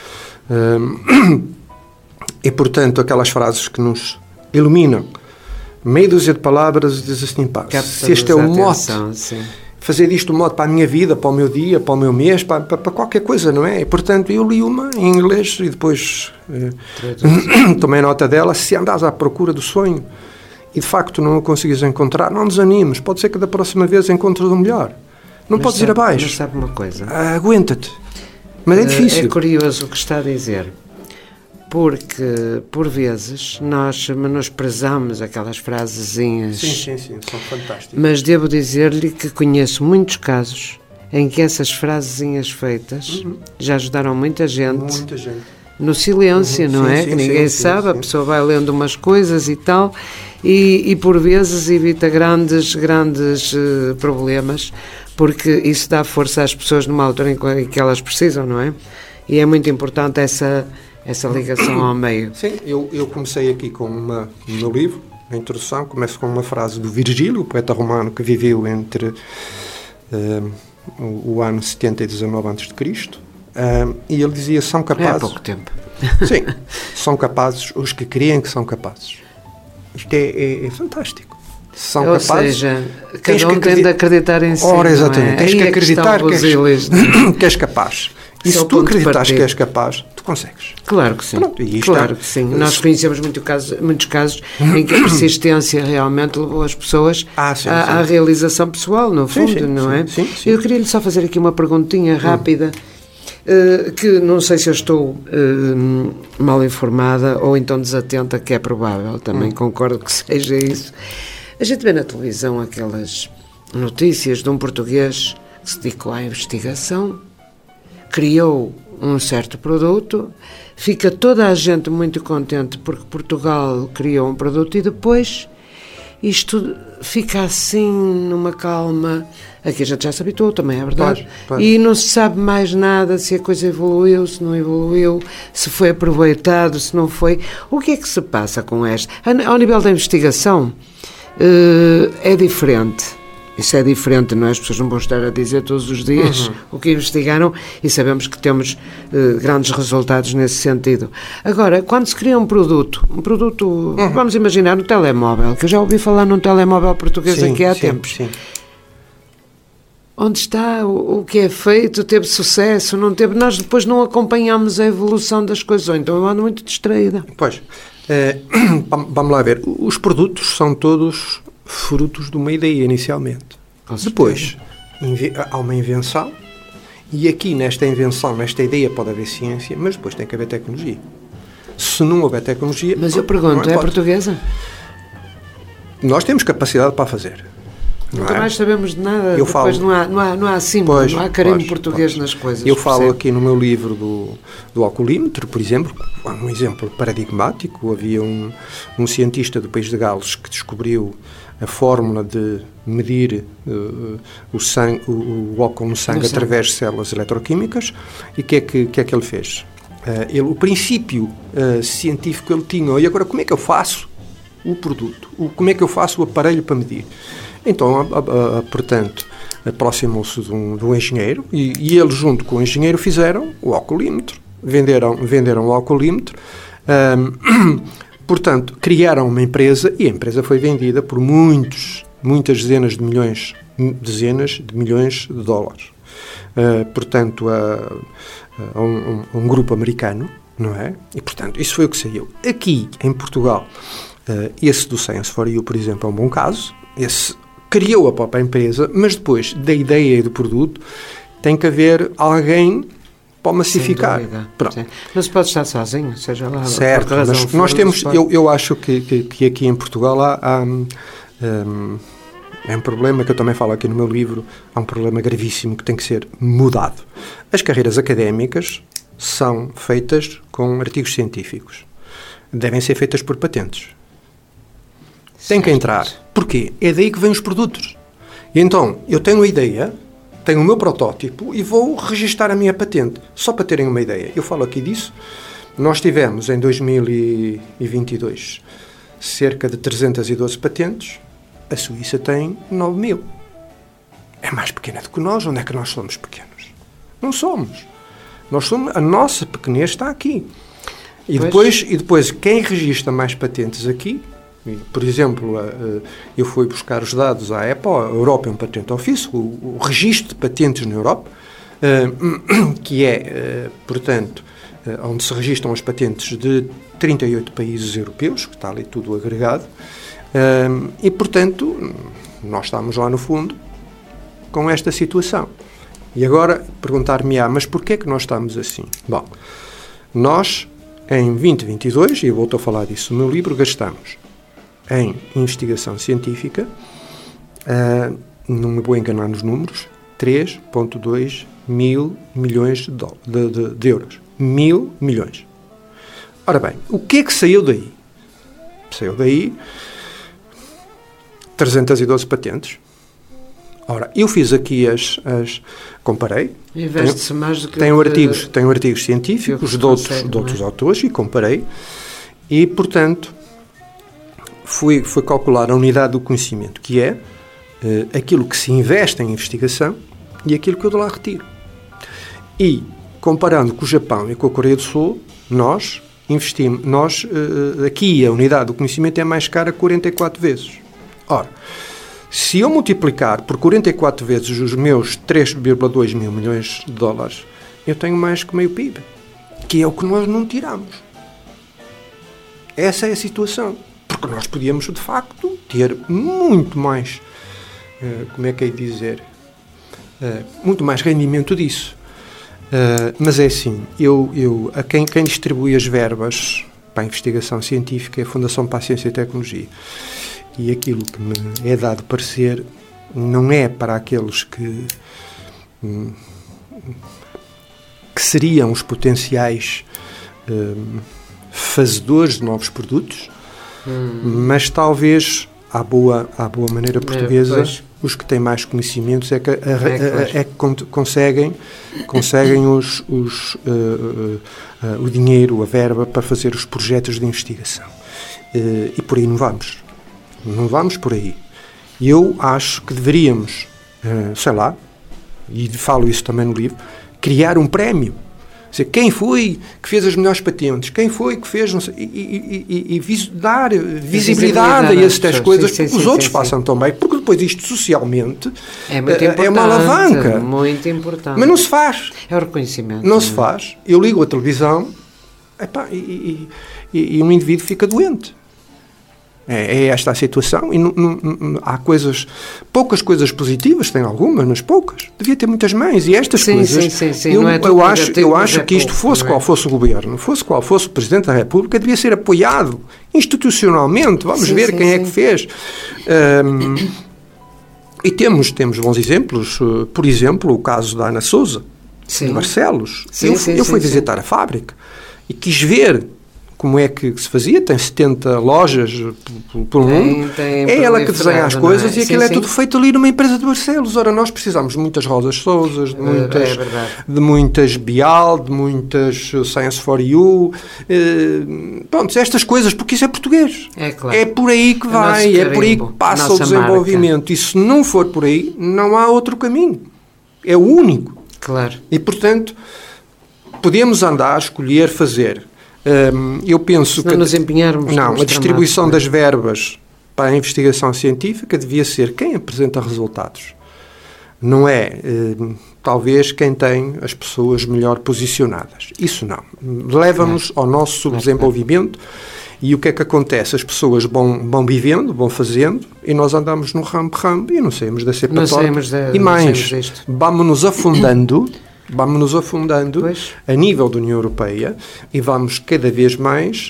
E, portanto, aquelas frases que nos iluminam. Meia dúzia de palavras diz assim, pá, se este é o mote, fazer disto um mote para a minha vida, para o meu dia, para o meu mês, para qualquer coisa, não é? E, portanto, eu li uma em inglês e depois tomei nota dela. Se andas à procura do sonho e, de facto, não o consegues encontrar, não desanimes. Pode ser que da próxima vez encontres o melhor. Não podes ir abaixo. Mas sabe uma coisa? Aguenta-te. Mas é difícil. É curioso o que está a dizer. Porque, por vezes, nós menosprezamos aquelas frasezinhas. Sim, são fantásticas. Mas devo dizer-lhe que conheço muitos casos em que essas frasezinhas feitas já ajudaram muita gente. No silêncio, não é? Que ninguém sabe, a pessoa vai lendo umas coisas e tal, e por vezes evita grandes problemas, porque isso dá força às pessoas numa altura em que elas precisam, não é? E é muito importante essa ligação ao meio. Sim, eu comecei aqui com no meu livro, na introdução, começo com uma frase do Virgílio, o poeta romano que viveu entre o ano 70 e 19 a.C., e ele dizia, são capazes... há pouco tempo. Sim, são capazes os que creem que são capazes. Isto é fantástico. São capazes... Ou seja, cada um tem de acreditar em si. Ora, exatamente. Tens que acreditar que és capaz. E se tu acreditas que és capaz, tu consegues. Claro que sim. Pronto, claro que sim. Nós conhecemos muitos casos em que a persistência realmente levou as pessoas à realização pessoal, no fundo, não é? Sim. Eu queria-lhe só fazer aqui uma perguntinha rápida, que não sei se eu estou mal informada ou então desatenta, que é provável, também concordo que seja isso. A gente vê na televisão aquelas notícias de um português que se dedicou à investigação, criou um certo produto, fica toda a gente muito contente porque Portugal criou um produto e depois isto fica assim numa calma. Aqui a gente já se habituou, também é verdade. Pois. E não se sabe mais nada se a coisa evoluiu, se não evoluiu, se foi aproveitado, se não foi. O que é que se passa com esta? Ao nível da investigação, é diferente. Isso é diferente, não é? As pessoas não vão estar a dizer todos os dias o que investigaram e sabemos que temos grandes resultados nesse sentido. Agora, quando se cria um produto, vamos imaginar no telemóvel, que eu já ouvi falar num telemóvel português aqui há tempos. Sim. Onde está o que é feito? Teve sucesso? Não teve? Nós depois não acompanhamos a evolução das coisas, então eu ando muito distraída. Pois, vamos lá ver. Os produtos são todos frutos de uma ideia inicialmente. Depois há uma invenção e aqui nesta invenção, nesta ideia pode haver ciência, mas depois tem que haver tecnologia. Se não houver tecnologia... Mas eu pergunto, é portuguesa? Nós temos capacidade para fazer. Nunca mais sabemos de nada, depois não há símbolo, não há carimbo português nas coisas. Eu falo aqui no meu livro do alcoolímetro, por exemplo, um exemplo paradigmático. Havia um cientista do país de Gales que descobriu a fórmula de medir o álcool no sangue através de células eletroquímicas. E o que é que ele fez? O princípio científico ele tinha, e agora como é que eu faço o produto? Como é que eu faço o aparelho para medir? Então, portanto, aproximou-se de um engenheiro e ele, junto com o engenheiro, fizeram o alcoolímetro. Venderam o alcoolímetro. Portanto, criaram uma empresa e a empresa foi vendida por muitas dezenas de milhões de dólares. Portanto, a um grupo americano, não é? E, portanto, isso foi o que saiu. Aqui, em Portugal, esse do Science for You, por exemplo, é um bom caso. Esse criou a própria empresa, mas depois da ideia e do produto tem que haver alguém para massificar. Mas pode estar sozinho, seja lá. Certo, mas nós temos, eu acho que aqui em Portugal há é um problema que eu também falo aqui no meu livro, há um problema gravíssimo que tem que ser mudado. As carreiras académicas são feitas com artigos científicos. Devem ser feitas por patentes. Tem que entrar. Porquê? É daí que vêm os produtos. E então, eu tenho a ideia, tenho o meu protótipo e vou registar a minha patente. Só para terem uma ideia. Eu falo aqui disso. Nós tivemos, em 2022, cerca de 312 patentes. A Suíça tem 9.000. É mais pequena do que nós. Onde é que nós somos pequenos? Não somos. A nossa pequenez está aqui. E depois, quem registra mais patentes aqui, por exemplo, eu fui buscar os dados à EPO, a European Patent Office, o registro de patentes na Europa, que é, portanto, onde se registram as patentes de 38 países europeus, que está ali tudo agregado, e, portanto, nós estamos lá no fundo com esta situação. E agora perguntar-me-á, mas porquê é que nós estamos assim? Bom, nós, em 2022, e eu volto a falar disso no meu livro, gastamos em investigação científica, não me vou enganar nos números, 3,2 mil milhões de euros. 1.000 milhões. Ora bem, o que é que saiu daí? Saiu daí 312 patentes. Ora, eu fiz aqui comparei. Investe-se mais do que... Tenho artigos científicos de outros autores e comparei. E, portanto, fui calcular a unidade do conhecimento, que é aquilo que se investe em investigação e aquilo que eu de lá retiro. E, comparando com o Japão e com a Coreia do Sul, nós investimos... aqui a unidade do conhecimento é mais cara 44 vezes. Ora, se eu multiplicar por 44 vezes os meus 3,2 mil milhões de dólares, eu tenho mais que meio PIB, que é o que nós não tiramos. Essa é a situação. Porque nós podíamos, de facto, ter muito mais, como é que é dizer, muito mais rendimento disso. Mas é assim, quem distribui as verbas para a investigação científica é a Fundação para a Ciência e Tecnologia. E aquilo que me é dado parecer não é para aqueles que seriam os potenciais fazedores de novos produtos, mas talvez, à boa maneira portuguesa, os que têm mais conhecimentos é que conseguem o dinheiro, a verba para fazer os projetos de investigação. E por aí não vamos. Não vamos por aí. E eu acho que deveríamos, sei lá, e falo isso também no livro, criar um prémio. Dizer, quem foi que fez as melhores patentes? Quem foi que fez... Não sei, e dar visibilidade a essas coisas, porque os outros passam tão bem. Porque depois isto socialmente é uma alavanca. Muito importante. Mas não se faz. É o reconhecimento. Não se faz. Eu ligo a televisão e um indivíduo fica doente. É esta a situação e há poucas coisas positivas, tem algumas, mas poucas. Devia ter muitas mais. E estas coisas, sim. Eu acho que isto fosse qual fosse o governo, fosse qual fosse o Presidente da República, devia ser apoiado institucionalmente. Vamos ver quem é que fez. E temos bons exemplos. Por exemplo, o caso da Ana Sousa, de Barcelos. Eu fui visitar a fábrica e quis ver como é que se fazia. Tem 70 lojas pelo mundo. É ela que desenha as coisas e aquilo é tudo feito ali numa empresa de Barcelos. Ora, nós precisamos de muitas Rosas Sousas, de muitas Bial, de muitas Science for You. Pronto, estas coisas, porque isso é português. É claro. É por aí que vai, é por aí que passa o desenvolvimento. Marca. E se não for por aí, não há outro caminho. É o único. Claro. E, portanto, podemos andar, escolher, fazer. Eu penso que nos empenharmos a distribuição das verbas para a investigação científica devia ser quem apresenta resultados. Não é, talvez, quem tem as pessoas melhor posicionadas. Isso não. Leva-nos ao nosso subdesenvolvimento e o que é que acontece? As pessoas vão vivendo, vão fazendo e nós andamos no rambo e não saímos da cepa torta. E mais, vamos-nos afundando vamos nos afundando a nível da União Europeia e vamos cada vez mais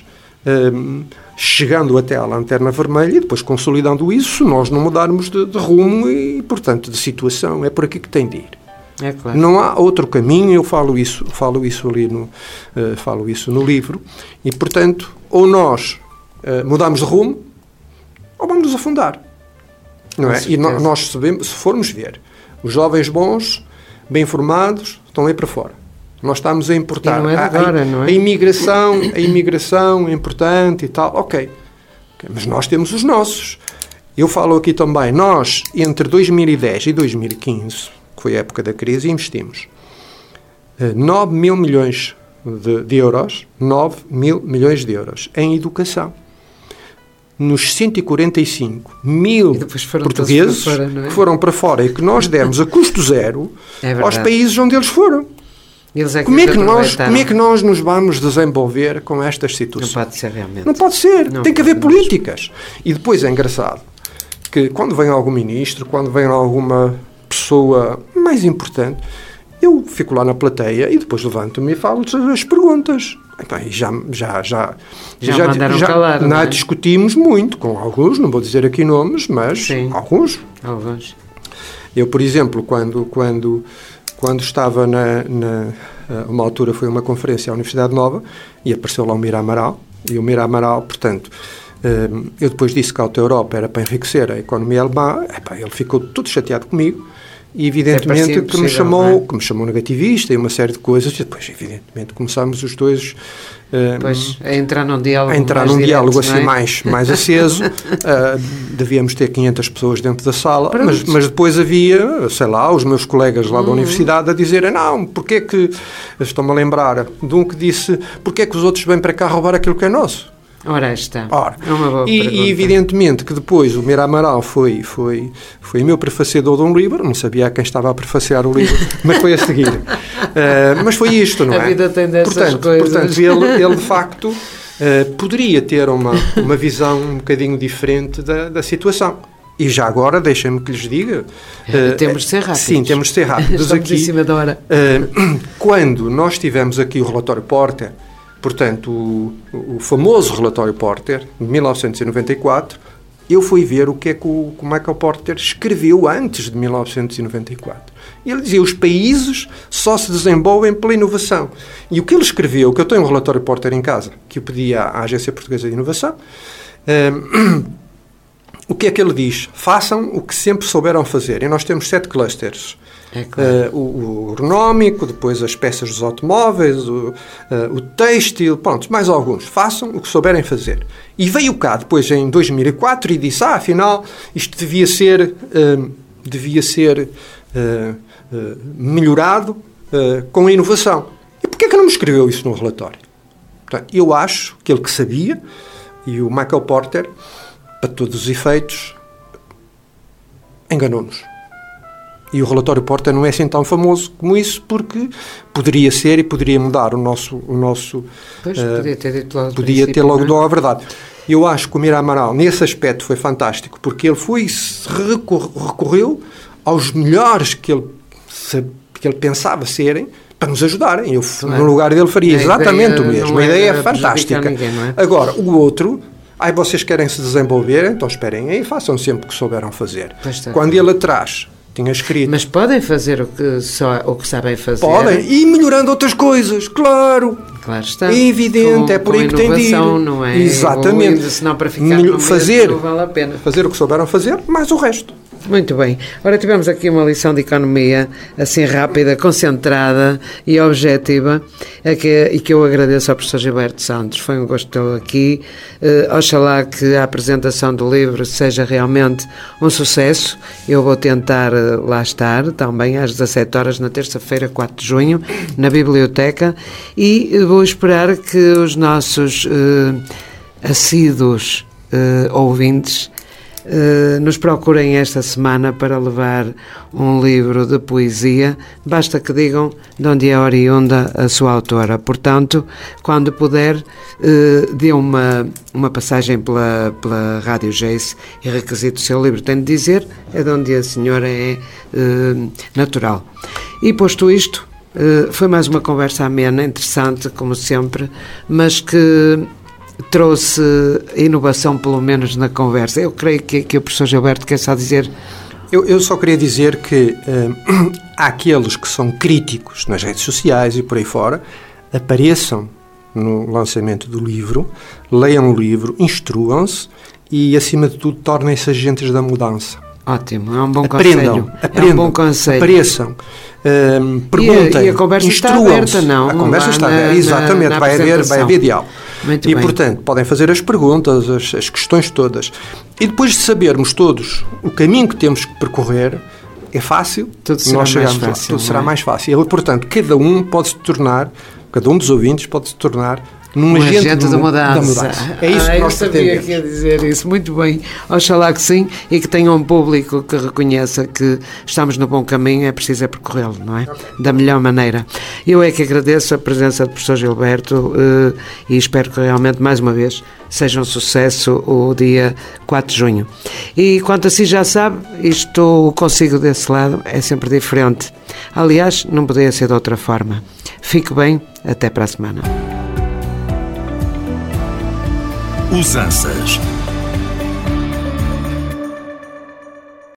chegando até à lanterna vermelha e depois consolidando isso se nós não mudarmos de rumo e, portanto, de situação. É por aqui que tem de ir. É claro. Não há outro caminho, eu falo isso ali falo isso no livro, e, portanto, ou nós mudamos de rumo ou vamos nos afundar. Não é? E nós sabemos, se formos ver, os jovens bons, bem formados, estão aí para fora. Nós estamos a importar. E não é agora, não é? A imigração é importante e tal, ok. Mas nós temos os nossos. Eu falo aqui também, nós, entre 2010 e 2015, que foi a época da crise, investimos 9 mil milhões de euros, 9 mil milhões de euros em educação. Nos 145 mil portugueses que foram para fora e que nós demos a custo zero aos países onde eles foram. Como é que nós nos vamos desenvolver com estas situações? Não pode ser realmente. Não pode ser. Tem que haver políticas. E depois é engraçado que quando vem algum ministro, quando vem alguma pessoa mais importante, eu fico lá na plateia e depois levanto-me e falo as perguntas. E já mandaram calar, não é? Discutimos muito com alguns, não vou dizer aqui nomes, mas sim, alguns. Eu, por exemplo, quando estava uma altura foi uma conferência à Universidade Nova e apareceu lá o Mira Amaral, e o Mira Amaral, portanto, eu depois disse que a Alta Europa era para enriquecer a economia alemã, ele ficou todo chateado comigo e evidentemente que me chamou negativista e uma série de coisas, e depois evidentemente começámos os dois a entrar num diálogo assim mais aceso. Devíamos ter 500 pessoas dentro da sala, mas depois havia, sei lá, os meus colegas lá da universidade a dizerem, não, porque é que, estou-me a lembrar de um que disse, porque é que os outros vêm para cá roubar aquilo que é nosso? Ora está. É uma boa pergunta. E evidentemente que depois o Mira Amaral foi meu prefaciador de um livro, não sabia a quem estava a prefaciar o livro, mas foi a seguir. Mas foi isto, não é? A vida tem dessas coisas. Portanto, ele de facto poderia ter uma visão um bocadinho diferente da situação. E já agora, deixem-me que lhes diga... temos de ser rápidos. Sim, temos de ser rápidos. Estamos aqui, em cima da hora. Quando nós tivemos aqui o relatório Porter, portanto, o famoso relatório Porter, de 1994, eu fui ver o que é que o Michael Porter escreveu antes de 1994. Ele dizia, os países só se desenvolvem pela inovação. E o que ele escreveu, que eu tenho um relatório Porter em casa, que eu pedi à Agência Portuguesa de Inovação, o que é que ele diz? Façam o que sempre souberam fazer. E nós temos 7 clusters. Claro. O agronómico, depois as peças dos automóveis, o têxtil, pronto, mais alguns. Façam o que souberem fazer. E veio cá depois em 2004 e disse, afinal, isto devia ser melhorado com a inovação. E porquê é que não me escreveu isso no relatório? Portanto, eu acho que ele que sabia, e o Michael Porter, para todos os efeitos, enganou-nos. E o relatório Porter não é assim tão famoso como isso, porque poderia ser e poderia mudar o nosso pois, podia ter logo dado a verdade. Eu acho que o Mira Amaral, nesse aspecto, foi fantástico, porque ele recorreu aos melhores que ele pensava serem, para nos ajudarem. Eu, no lugar dele, faria exatamente o mesmo. A ideia é fantástica. Ninguém, não é? Agora, o outro... vocês querem se desenvolver, então esperem aí, façam sempre o que souberam fazer. Quando ele atrás tinha escrito... Mas podem fazer o que sabem fazer. Podem, e melhorando outras coisas, claro. Claro está. É evidente, é por aí que tem de ir. Não é? Exatamente. Senão para ficar no fazer, não vale a pena. Fazer o que souberam fazer, mais o resto. Muito bem. Ora, tivemos aqui uma lição de economia, assim rápida, concentrada e objetiva, e que eu agradeço ao professor Gilberto Santos. Foi um gosto tê-lo aqui. Oxalá que a apresentação do livro seja realmente um sucesso. Eu vou tentar lá estar, também às 17 horas, na terça-feira, 4 de junho, na biblioteca, e vou esperar que os nossos assíduos ouvintes nos procurem esta semana para levar um livro de poesia. Basta que digam de onde é oriunda a sua autora. Portanto, quando puder, dê uma passagem pela Rádio Jace e requisite o seu livro. Tem de dizer é de onde a senhora é natural. E posto isto, Foi mais uma conversa amena, interessante, como sempre, mas que trouxe inovação, pelo menos na conversa. Eu creio que o professor Gilberto quer só dizer... Eu só queria dizer que há aqueles que são críticos nas redes sociais e por aí fora, apareçam no lançamento do livro, leiam o livro, instruam-se e, acima de tudo, tornem-se agentes da mudança. Ótimo, é um bom conselho. Aprendam, é um bom conselho. Apareçam, perguntem, e a conversa está aberta, não? A conversa está aberta, exatamente, vai haver diálogo. Muito e, bem. portanto, podem fazer as perguntas, as questões todas. E depois de sabermos todos o caminho que temos que percorrer, é fácil, tudo será nós chegamos mais fácil, lá. Tudo será mais fácil. E, portanto, cada um dos ouvintes pode se tornar num agente da mudança. É isso que nós sabia que ia dizer isso. Muito bem. Oxalá que sim, e que tenha um público que reconheça que estamos no bom caminho, é preciso percorrê-lo, não é? Da melhor maneira. Eu é que agradeço a presença do professor Gilberto e espero que realmente, mais uma vez, seja um sucesso o dia 4 de junho. E quanto assim já sabe, isto consigo desse lado é sempre diferente. Aliás, não poderia ser de outra forma. Fique bem, até para a semana. Usanças.